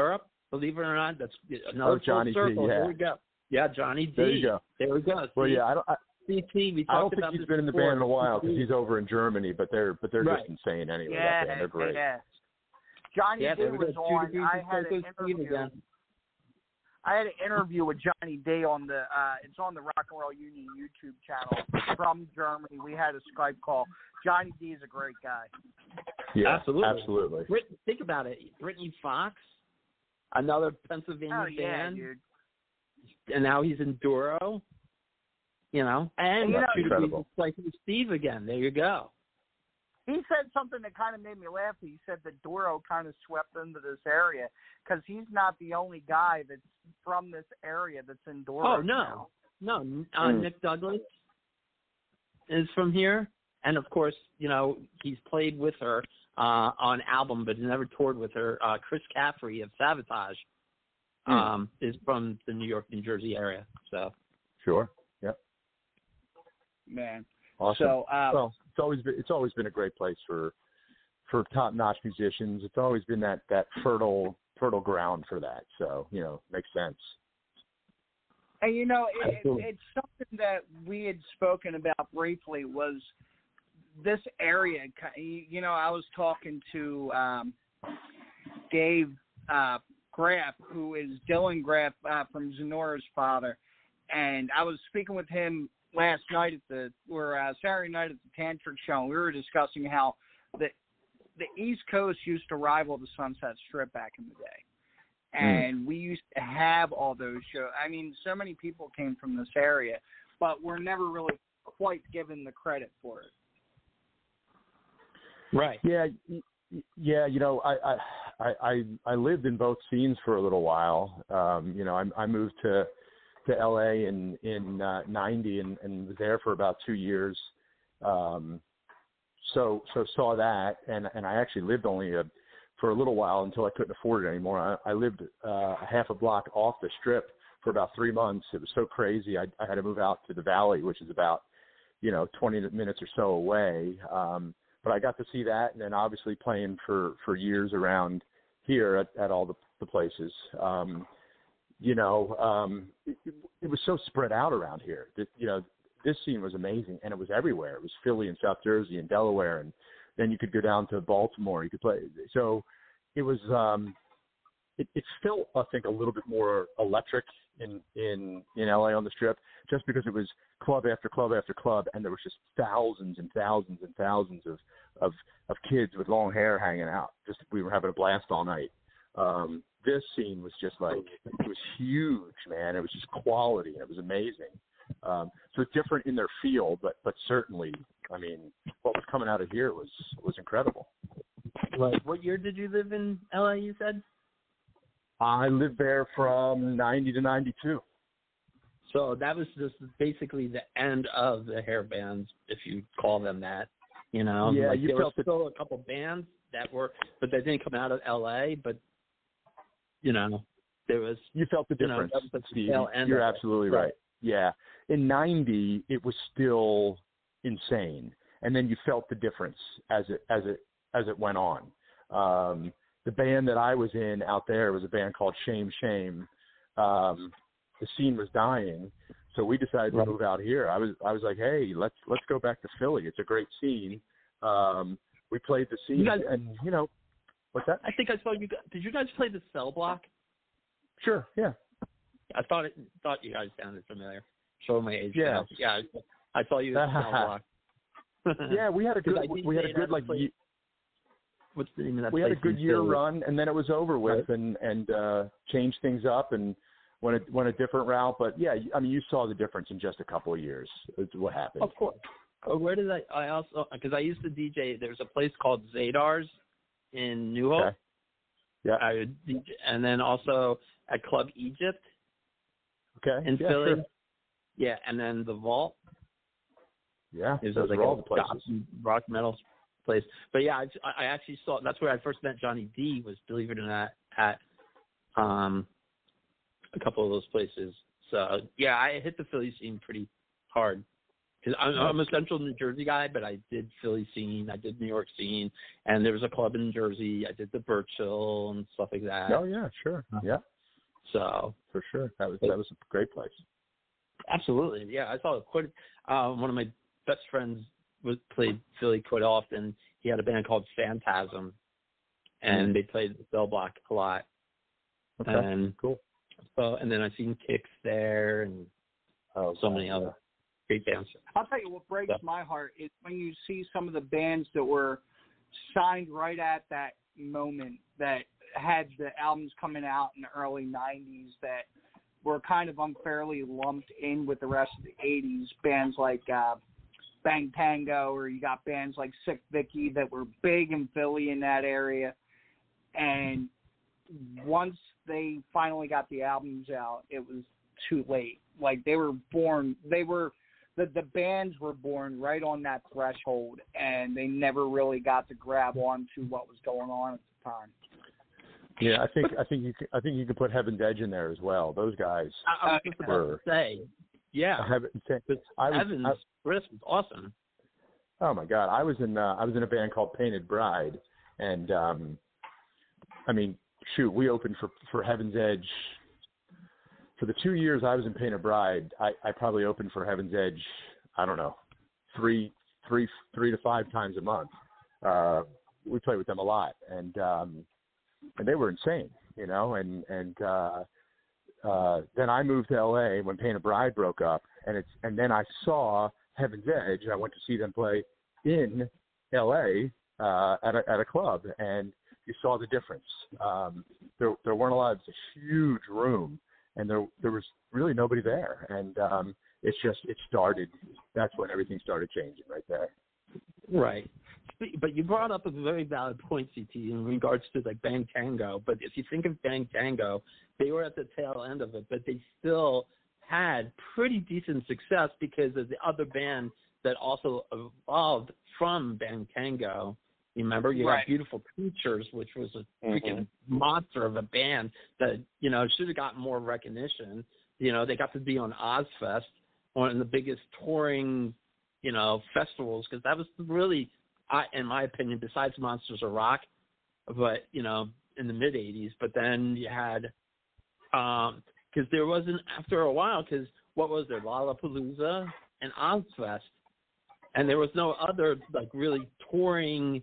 Believe it or not, that's another oh, Johnny full circle. D, yeah. There we go. Yeah, Johnny D. There you go. There we go. Well, See? yeah, I don't. I, C T, we talked I don't think about he's this been in the before. band in a while because he's over in Germany, but they're but they're Right. just insane anyway. Yeah, that band. They're great. yeah. Johnny Yeah, D there we go. was Two on. degrees I of had an Psycho Steve interview. again. I had an interview with Johnny D on the. Uh, it's on the Rock and Roll Union YouTube channel from Germany. We had a Skype call. Johnny D is a great guy. Yeah, absolutely. absolutely. Brit- think about it. Brittany Fox, another Pennsylvania Oh yeah, band, dude. and now he's in Duro. You know, and You know, Two Degrees incredible. of Psycho Steve again. There you go. He said something that kind of made me laugh. He said that Duro kind of swept into this area because he's not the only guy that's from this area that's in Duro. Oh now. no, no. Uh, Mm. Nick Douglas is from here, and of course, you know, he's played with her uh, on album, but never toured with her. Uh, Chris Caffrey of Sabotage Mm. um, is from the New York, New Jersey area. So Sure. Yep. Man. Awesome. So, uh, well, it's always been it's always been a great place for for top notch musicians. It's always been that that fertile fertile ground for that. So you know, makes sense. And you know, it, Absolutely. it's something that we had spoken about briefly was this area. You know, I was talking to um, Dave uh, Graff, who is Dylan Graff uh, from Zenora's father, and I was speaking with him last night at the or uh, Saturday night at the Tantric show. And we were discussing how the the East Coast used to rival the Sunset Strip back in the day. And we used to have all those shows. I mean, so many people came from this area, but we're never really quite given the credit for it. right. Yeah, y- y- yeah. You know, I I I I I lived in both scenes for a little while. Um, you know, I, I moved to to L A in in uh, ninety and, and was there for about two years. Um, so so saw that, and and I actually lived only a for a little while until I couldn't afford it anymore. I, I lived uh, a half a block off the Strip for about three months. It was so crazy. I, I had to move out to the Valley, which is about, you know, twenty minutes or so away. Um, but I got to see that, and then obviously playing for, for years around here at, at all the, the places. Um, you know, um, it, it was so spread out around here that, you know, this scene was amazing, and it was everywhere. It was Philly and South Jersey and Delaware, and then you could go down to Baltimore. You could play. So it was, um, it, it felt, I think, a little bit more electric in, in, in L A on the Strip, just because it was club after club after club, and there was just thousands and thousands and thousands of, of, of kids with long hair hanging out. Just we were having a blast all night. Um, this scene was just like, it was huge, man. It was just quality, and it was amazing. Um, so different in their feel, but but certainly, I mean, what was coming out of here was was incredible. Like, what year did you live in L A? You said. I lived there from ninety to ninety-two. So that was just basically the end of the hair bands, if you call them that. You know, Yeah, like you there felt were it- still a couple bands that were, but they didn't come out of L A. But you know, there was. You felt the you know, difference, that was the Steve. tail end You're of it. absolutely right. Yeah, in ninety, it was still insane, and then you felt the difference as it as it as it went on. Um, the band that I was in out there was a band called Shame Shame. Um, the scene was dying, so we decided to move out here. I was I was like, hey, let's let's go back to Philly. It's a great scene. Um, we played the scene, You guys- and you know, what's that? I think I saw you. guys- Did you guys play the Cell Block? Sure. Yeah. I thought it. Thought you guys sounded familiar. Show my age. Yeah. now. Yeah. I, I saw you at the Cell Block. Yeah, we had a 'Cause good I we had a DJ'd good at like place- ye- What's the name of that we had a place good in year Philly? run, and then it was over with, and and uh, changed things up and went a, went a different route. But yeah, I mean, you saw the difference in just a couple of years. It's what happened. Of course. Oh, where did I? I also because I used to D J. There's a place called Zadar's in New Hope. Okay. Yeah. I would D J, and then also at Club Egypt. Okay. In Yeah, Philly. sure. Yeah, and then the Vault. Yeah, Is those like are all a the places. goth rock metal place. But yeah, I, I actually saw. That's where I first met Johnny D. Was believe it or not at um a couple of those places. So yeah, I hit the Philly scene pretty hard Because I'm, I'm a Central New Jersey guy, but I did Philly scene, I did New York scene, and there was a club in New Jersey. I did the Birchill and stuff like that. Oh yeah, sure, yeah. So for sure, that was that was a great place. Absolutely, yeah. I saw it quite. Uh, one of my best friends was played Philly quite often. He had a band called Phantasm, and mm. they played the Cell Block a lot. Okay, and, cool. So, and then I've seen Kicks there, and oh, so many other great bands. I'll tell you what breaks so. my heart is when you see some of the bands that were signed right at that moment that had the albums coming out in the early nineties that were kind of unfairly lumped in with the rest of the eighties. Bands like uh, Bang Tango, or you got bands like Sick Vicky that were big in Philly in that area. And once they finally got the albums out, it was too late. Like they were born, they were, the, the bands were born right on that threshold, and they never really got to grab onto what was going on at the time. Yeah, I think I think you can, I think you could put Heaven's Edge in there as well. Those guys I, I was just were. about to say, yeah, Heaven, I was, Evans, I, Chris was awesome. Oh my God, I was in uh, I was in a band called Painted Bride, and um, I mean, shoot, we opened for for Heaven's Edge. For the two years I was in Painted Bride, I, I probably opened for Heaven's Edge. I don't know, three three three to five times a month. Uh, we played with them a lot, and. Um, And they were insane, you know, and, and, uh, uh, then I moved to L A when Painted Bride broke up, and it's, and then I saw Heaven's Edge. I went to see them play in L A, uh, at a, at a club, and you saw the difference. Um, there, there weren't a lot, it's a huge room, and there, there was really nobody there. And, um, it's just, it started, that's when everything started changing right there. Right. But you brought up a very valid point, C T, in regards to like Bang Tango. But if you think of Bang Tango, they were at the tail end of it, but they still had pretty decent success because of the other band that also evolved from Bang Tango. You remember, you right. had Beautiful Creatures, which was a freaking mm-hmm. monster of a band that, you know, should have gotten more recognition. You know, they got to be on Ozfest, one of the biggest touring, you know, festivals, because that was really, I, in my opinion, besides Monsters of Rock, but, you know, in the mid-eighties. But then you had, um, because there wasn't, after a while, because what was there, Lollapalooza and Ozfest, and there was no other, like, really touring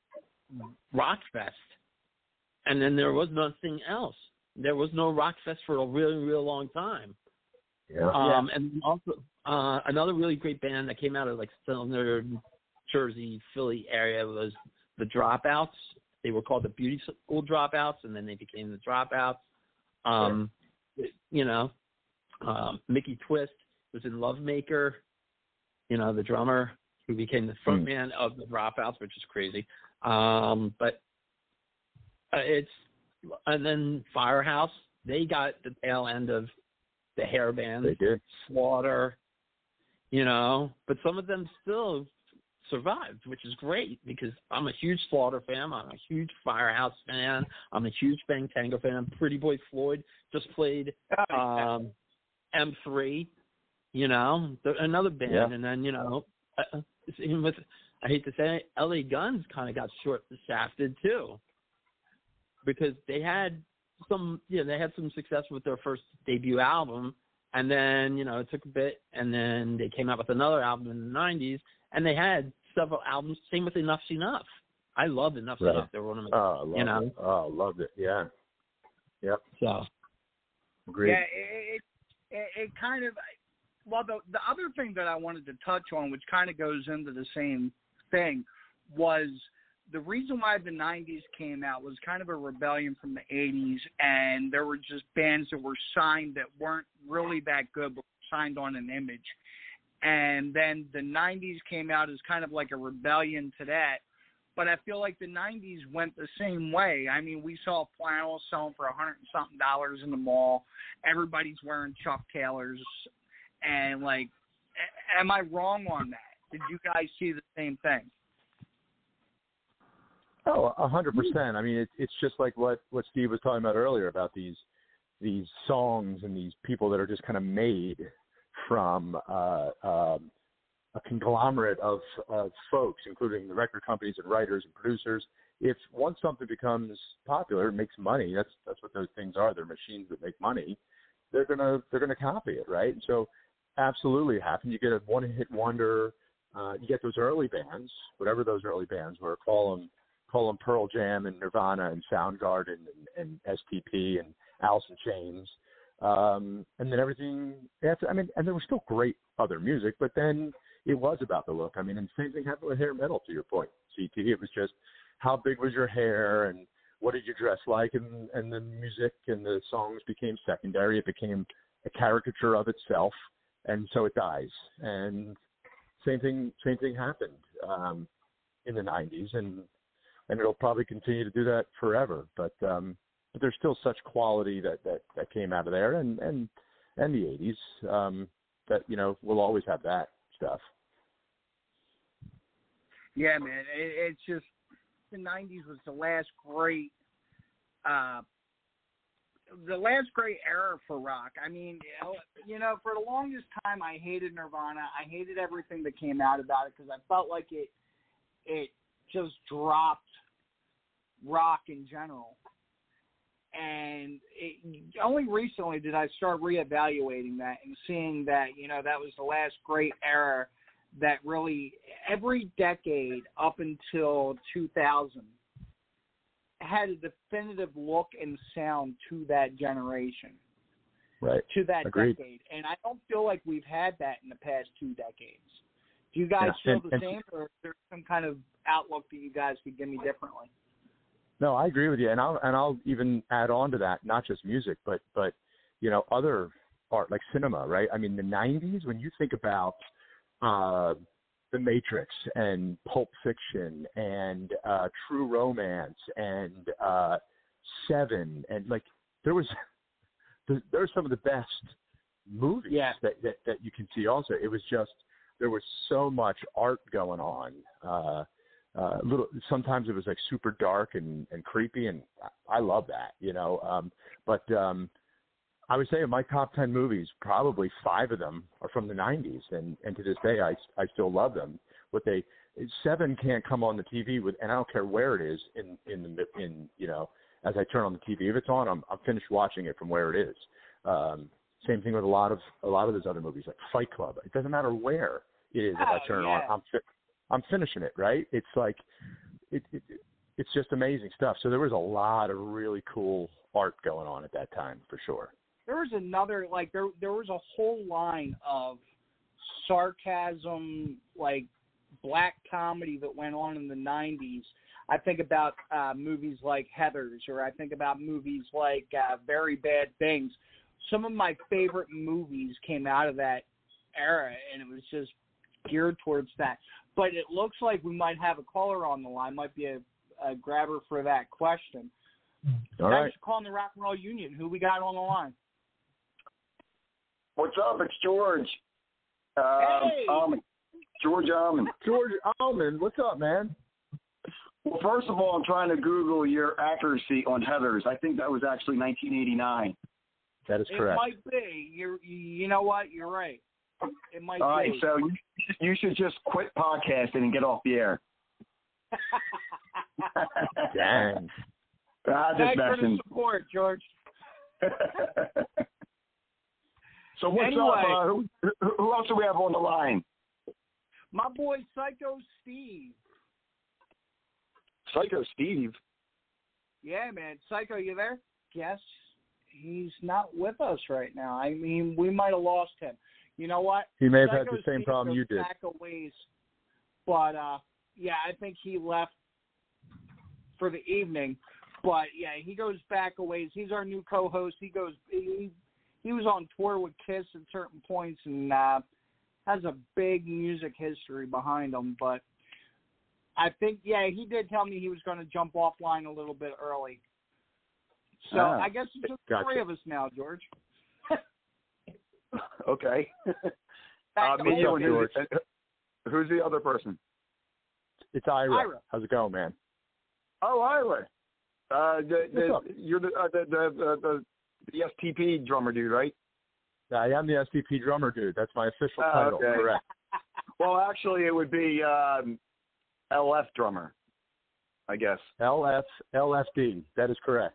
rock fest. And then there was nothing else. There was no rock fest for a really, real long time. Yeah. Um, yeah. And also, uh, another really great band that came out of, like, Cylinder, Jersey, Philly area was the Dropouts. They were called the Beauty School Dropouts, and then they became the Dropouts. Um, sure. You know, um, Mickey Twist was in Love Maker, you know, the drummer who became the frontman mm. of the Dropouts, which is crazy. Um, but uh, it's, and then Firehouse, they got the tail end of the hair band. They did. Slaughter, you know, but some of them still survived, which is great because I'm a huge Slaughter fan. I'm a huge Firehouse fan. I'm a huge Bang Tango fan. Pretty Boy Floyd just played um, M three, you know, another band. Yeah. And then, you know, uh, even with, I hate to say it, L A Guns kind of got short-shafted too because they had some, you know, they had some success with their first debut album. And then, you know, it took a bit, and then they came out with another album in the nineties, and they had several albums. Same with Enough's Enough. I love Enough's right. Enough. They were one of my, oh, love you know. It. Oh, loved it. Yeah. Yep. So. Agreed. Yeah, it, it, it kind of, well, the, the other thing that I wanted to touch on, which kind of goes into the same thing, was the reason why the nineties came out was kind of a rebellion from the eighties, and there were just bands that were signed that weren't really that good, but signed on an image. And then the nineties came out as kind of like a rebellion to that. But I feel like the nineties went the same way. I mean, we saw flannel selling for a hundred and something dollars in the mall. Everybody's wearing Chuck Taylors. And, like, am I wrong on that? Did you guys see the same thing? Oh, a hundred percent. I mean, it, it's just like what, what Steve was talking about earlier about these these songs and these people that are just kind of made from uh, uh, a conglomerate of, of folks, including the record companies and writers and producers. If once something becomes popular, it makes money. That's that's what those things are. They're machines that make money. They're gonna they're gonna copy it, right? And so, absolutely happen. You get a one-hit wonder. Uh, you get those early bands, whatever those early bands were. Call them call them Pearl Jam and Nirvana and Soundgarden and, and S T P and Alice in Chains. Um, and then everything after. I mean, and there was still great other music, but then it was about the look. I mean, and the same thing happened with hair metal. To your point, C T. It was just how big was your hair and what did you dress like, and, and the music and the songs became secondary. It became a caricature of itself, and so it dies. And same thing, same thing happened um, in the nineties, and and it'll probably continue to do that forever. But um, but there's still such quality that, that, that came out of there, and and and the eighties um, that you know we'll always have that stuff. Yeah, man, it, it's just. The nineties was the last great, uh, the last great era for rock. I mean, you know, for the longest time, I hated Nirvana. I hated everything that came out about it because I felt like it, it just dropped rock in general. And it, only recently did I start reevaluating that and seeing that, you know, that was the last great era. That really every decade up until two thousand had a definitive look and sound to that generation, right? To that Agreed. decade, and I don't feel like we've had that in the past two decades. Do you guys yeah. feel and, the and, same, or is there some kind of outlook that you guys could give me differently? No, I agree with you, and I'll and I'll even add on to that, not just music, but but you know other art like cinema, right? I mean, the nineties when you think about Uh, The Matrix and Pulp Fiction and uh, True Romance and uh, Seven and like there was there were some of the best movies yeah. that, that that you can see. Also, it was just there was so much art going on. Uh, uh, little sometimes it was like super dark and, and creepy, and I, I love that, you know. Um, but um, I would say of my top ten movies, probably five of them are from the nineties, and, and to this day, I, I still love them. What they Seven can't come on the T V with, and I don't care where it is in in the in you know as I turn on the T V. If it's on, I'm I'm finished watching it from where it is. Um, same thing with a lot of a lot of those other movies like Fight Club. It doesn't matter where it is. Oh, if I turn yeah. it on, I'm fi- I'm finishing it. Right? It's like it, it it's just amazing stuff. So there was a lot of really cool art going on at that time for sure. There was another, like, there there was a whole line of sarcasm, like, black comedy that went on in the nineties. I think about uh, movies like Heathers, or I think about movies like uh, Very Bad Things. Some of my favorite movies came out of that era, and it was just geared towards that. But it looks like we might have a caller on the line, might be a, a grabber for that question. All Thanks right. for calling the Rock and Roll Union. Who we got on the line? What's up? It's George. Uh, Hey! Almond. George Almond. George Almond, what's up, man? Well, first of all, I'm trying to Google your accuracy on Heathers. I think that was actually nineteen eighty-nine. That is It correct. might be. You you know what? You're right. It might All right, be. so you, you should just quit podcasting and get off the air. Dang. Ah, just Thanks for the messing. support, George. So what's Anyway. up? Uh, who, who who else do we have on the line? My boy Psycho Steve. Psycho Steve. Yeah, man. Psycho, you there? Guess he's not with us right now. I mean, we might have lost him. You know what? He may have had Psycho the same Steve problem goes you did. Back a ways, but uh, yeah, I think he left for the evening. But yeah, he goes back a ways. He's our new co-host. He goes. He he was on tour with Kiss at certain points and uh, has a big music history behind him. But I think yeah, he did tell me he was going to jump offline a little bit early. So Ah, I guess it's just gotcha. three of us now, George. Okay. Back uh, to me, you, and George. who's, who's the other person? It's Ira. Ira. How's it going, man? Oh, Ira. Uh, the, What's the, up? you're the, uh, the, the, the, the, the S T P drummer dude, right? I am the S T P drummer, dude. That's my official Oh, title. okay. Correct. Well, actually, it would be um, L F drummer, I guess. L F L F D. That is correct.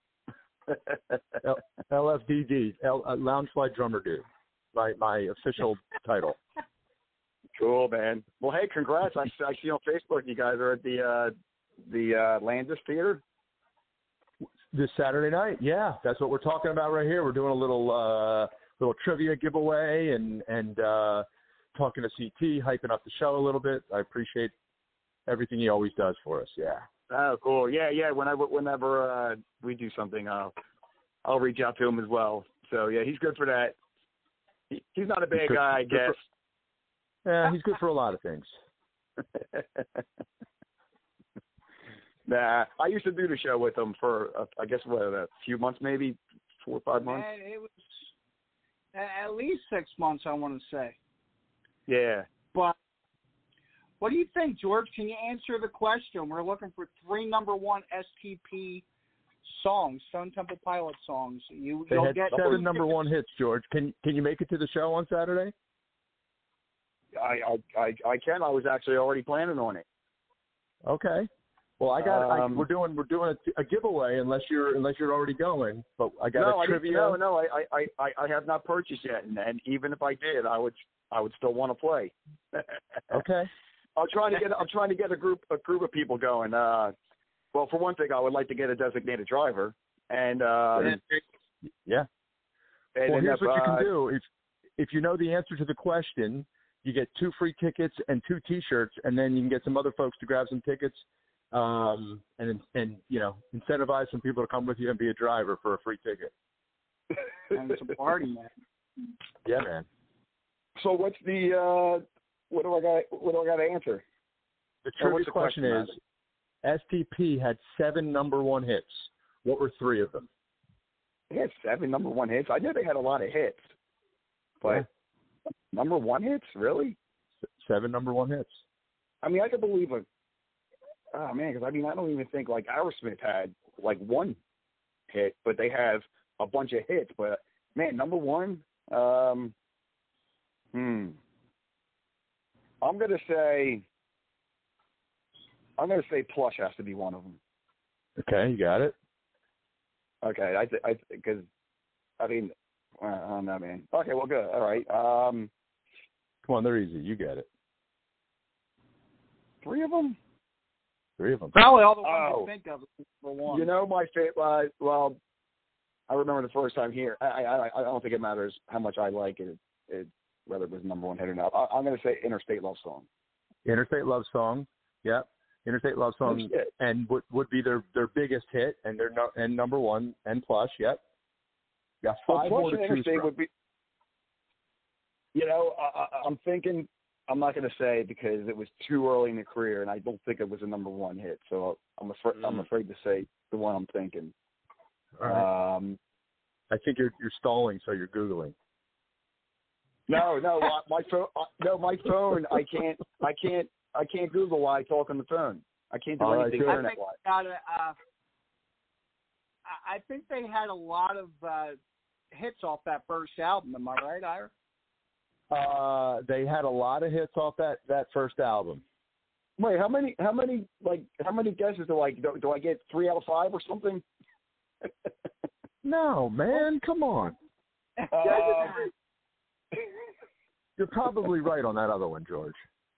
L, L F D D. L, uh, Loungefly Drummer Dude. My my official title. Cool, man. Well, hey, congrats! I, I see on Facebook you guys are at the uh, the uh, Landis Theater this Saturday night. Yeah, that's what we're talking about right here. We're doing a little uh, little trivia giveaway and and uh, talking to C T, hyping up the show a little bit. I appreciate everything he always does for us. Yeah. Oh, cool. Yeah, yeah. Whenever whenever uh, we do something, I'll I'll reach out to him as well. So yeah, he's good for that. He, he's not a bad good, guy, I guess. For, yeah, he's good for a lot of things. Nah, I used to do the show with him for uh, I guess what a few months, maybe four or five months. And it was at least six months, I want to say. Yeah. But what do you think, George? Can you answer the question? We're looking for three number one S T P songs, Stone Temple Pilots songs. You, they you'll had get seven number one hits, George. Can can you make it to the show on Saturday? I I I, I can. I was actually already planning on it. Okay. Well, I got. Um, I, we're doing. We're doing a, a giveaway unless you're unless you're already going. But I got no, a trivia. No, no, I, I, I, I have not purchased yet, and, and even if I did, I would, I would still want to play. Okay. I'm trying to get. I'm trying to get a group, a group of people going. Uh, well, for one thing, I would like to get a designated driver, and um, yeah. And well, here's if, what you uh, can do. If if you know the answer to the question, you get two free tickets and two T-shirts, and then you can get some other folks to grab some tickets. Um, and, and, you know, incentivize some people to come with you and be a driver for a free ticket. And it's a party, man. Yeah, man. So what's the, uh, what do I got, what do I got to answer? The trivia the question, question is, S T P had seven number one hits. What were three of them? They had seven number one hits. I knew they had a lot of hits. But yeah. Number one hits? Really? Seven number one hits. I mean, I could believe it. Oh, man, because, I mean, I don't even think, like, Aerosmith had, like, one hit, but they have a bunch of hits. But, man, number one, um, hmm. I'm going to say, I'm going to say Plush has to be one of them. Okay, you got it. Okay, I th- I because, I mean, I don't know, man. Okay, well, good. All right. Um, Come on, they're easy. You get it. Three of them? Three of them. Probably all the ones oh. you think of for one. You know, my favorite, uh, well, I remember the first time here. I, I I don't think it matters how much I like it, it whether it was number one hit or not. I, I'm going to say Interstate Love Song. Interstate Love Song, yep. Interstate Love Song, oh, and would would be their, their biggest hit, and their no, and number one, and Plush, yep. Got five well, more to choose Interstate from. Would be, you know, I, I, I'm thinking. I'm not going to say because it was too early in the career, and I don't think it was a number one hit. So I'm afraid. Mm. I'm afraid to say the one I'm thinking. All right. Um, I think you're you're stalling, so you're googling. No, no, my phone. No, my phone. I can't. I can't. I can't Google while I talk on the phone. I can't do All anything right, internet wise. I, uh, I think they had a lot of uh, hits off that first album. Am I right, Ira? Uh, they had a lot of hits off that, that first album. Wait, how many? How many? Like, how many guesses do I do, do I get? Three out of five or something? No, man, come on. Uh, You're probably right on that other one, George.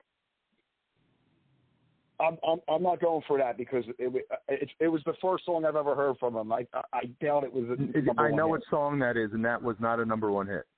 I'm I'm I'm not going for that because it it, it was the first song I've ever heard from him. I I doubt it was. A I know one what hit. song that is, and that was not a number one hit.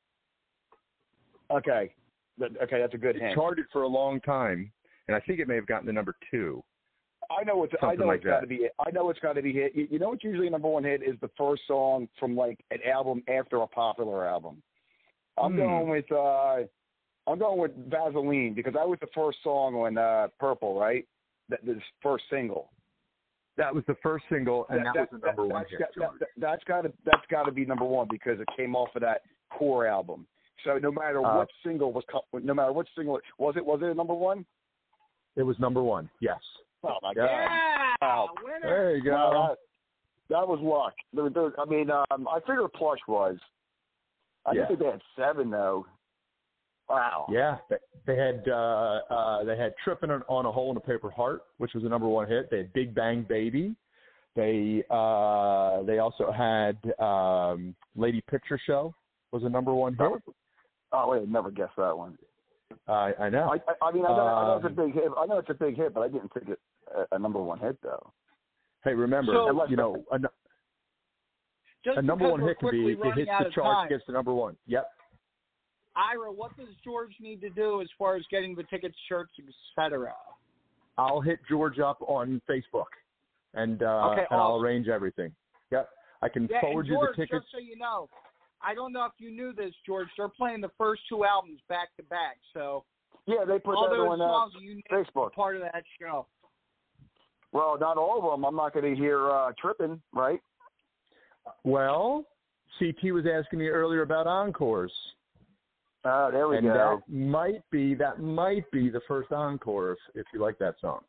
Okay, okay, that's a good hint. It charted for a long time, and I think it may have gotten to number two. I know it's. I know like it's got to be. I know it's got to be hit. You, you know, it's usually a number one hit is the first song from like an album after a popular album. I'm hmm. going with. uh I'm going with Vaseline because that was the first song on uh, Purple, right? That this first single. That was the first single, and that, that was the number that, one that's hit. Got, that, that's got to. That's got to be number one because it came off of that Core album. So no matter Uh, what single was, no matter what single was it, was it a number one? It was number one. Yes. Oh my Yeah. God! Wow. Winner. There you go. No, that, that was luck. There, there, I mean, um, I figured Plush was. I Yeah. think they had seven though. Wow. Yeah, they, they had uh, uh, they had Trippin' on a Hole in a Paper Heart, which was a number one hit. They had Big Bang Baby. They uh, they also had um, Lady Picture Show was a number one hit. Oh, wait, I'd never guessed that one. Uh, I know. I, I, I mean, I know, I know it's a Um, big hit. I know it's a big hit, but I didn't think it a, a number one hit though. Hey, remember, So- you know, a, Just a number because one we're hit can be quickly it running hits out the of charts time. against the number one. Yep. Ira, what does George need to do as far as getting the tickets, shirts, et cetera? I'll hit George up on Facebook, and uh, Okay, and I'll awesome. arrange everything. Yep. I can Yeah, forward and you George, the tickets. just so you know, I don't know if you knew this, George. They're playing the first two albums back to back, so Yeah, they put all that those on uh, songs you named Facebook. are part of that show. Well, not all of them. I'm not going to hear uh, Trippin', right? Well, C T was asking me earlier about encores. Uh, there we and go. that might be that might be the first encore if, if you like that song.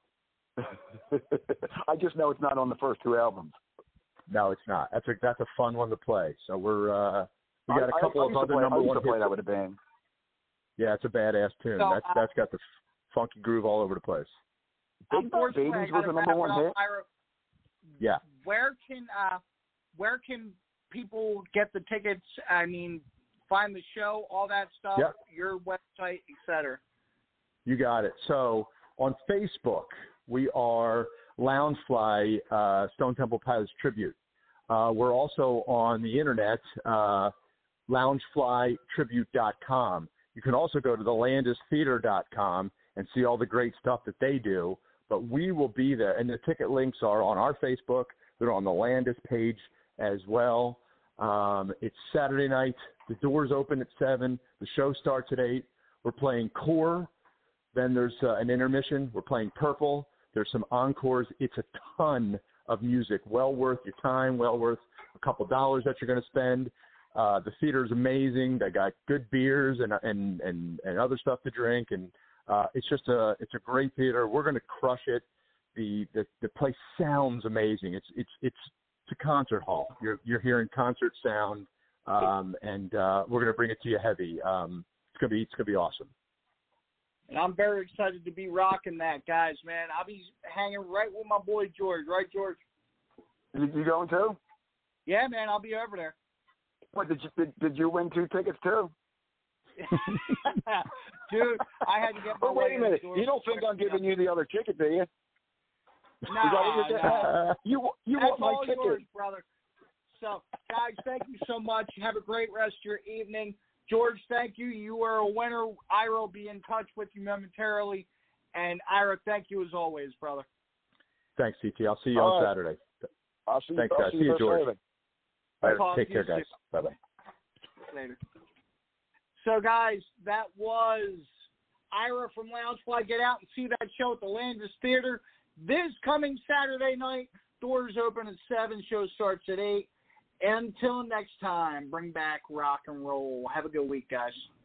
I just know it's not on the first two albums. No, it's not. That's a that's a fun one to play. So we're uh, we got I- a couple I, I of used to other play, number I used one to play hits. that with a band. Yeah, it's a badass tune. So, that's uh, that's got the f- funky groove all over the place. Big Bang Unfortunately, Babies I was gotta a number wrap one it up. hit. Ira, Yeah. where can uh, where can people get the tickets? I mean, find the show, all that stuff, Yep. your website, et cetera. You got it. So on Facebook, we are Loungefly uh, Stone Temple Pilots Tribute. Uh, we're also on the internet, uh, loungefly tribute dot com. You can also go to the landis theater dot com and see all the great stuff that they do. But we will be there. And the ticket links are on our Facebook. They're on the Landis page as well. Um, it's Saturday night. The doors open at seven. The show starts at eight. We're playing Core. Then there's uh, an intermission. We're playing Purple. There's some encores. It's a ton of music. Well worth your time. Well worth a couple dollars that you're going to spend. Uh, the theater's amazing. They got good beers and and and, and other stuff to drink. And uh, it's just a it's a great theater. We're going to crush it. The, the the place sounds amazing. It's it's it's it's a concert hall. You're you're hearing concert sound, um, and uh, we're going to bring it to you heavy. Um, it's gonna be it's gonna be awesome. And I'm very excited to be rocking that, guys, man. I'll be hanging right with my boy George. Right, George? You, you going too? Yeah, man, I'll be over there. What did you did, did you win two tickets too? Dude, I had to get my Oh, wait way a minute. in the door You don't think I'm giving you the other ticket, do you? Nah, Is that what you're saying? nah. You you That's want my all ticket? yours, brother. So, guys, thank you so much. Have a great rest of your evening. George, thank you. You are a winner. Ira will be in touch with you momentarily. And, Ira, thank you as always, brother. Thanks, C T. I'll see you All on right. Saturday. I'll see Thanks, you. guys. I'll See you, this George. Saturday. All right, Talk take to care, you guys. soon. Bye-bye. Later. So, guys, that was Ira from Loungefly. Get out and see that show at the Landis Theater this coming Saturday night. Doors open at seven. Show starts at eight. Until next time, bring back rock and roll. Have a good week, guys.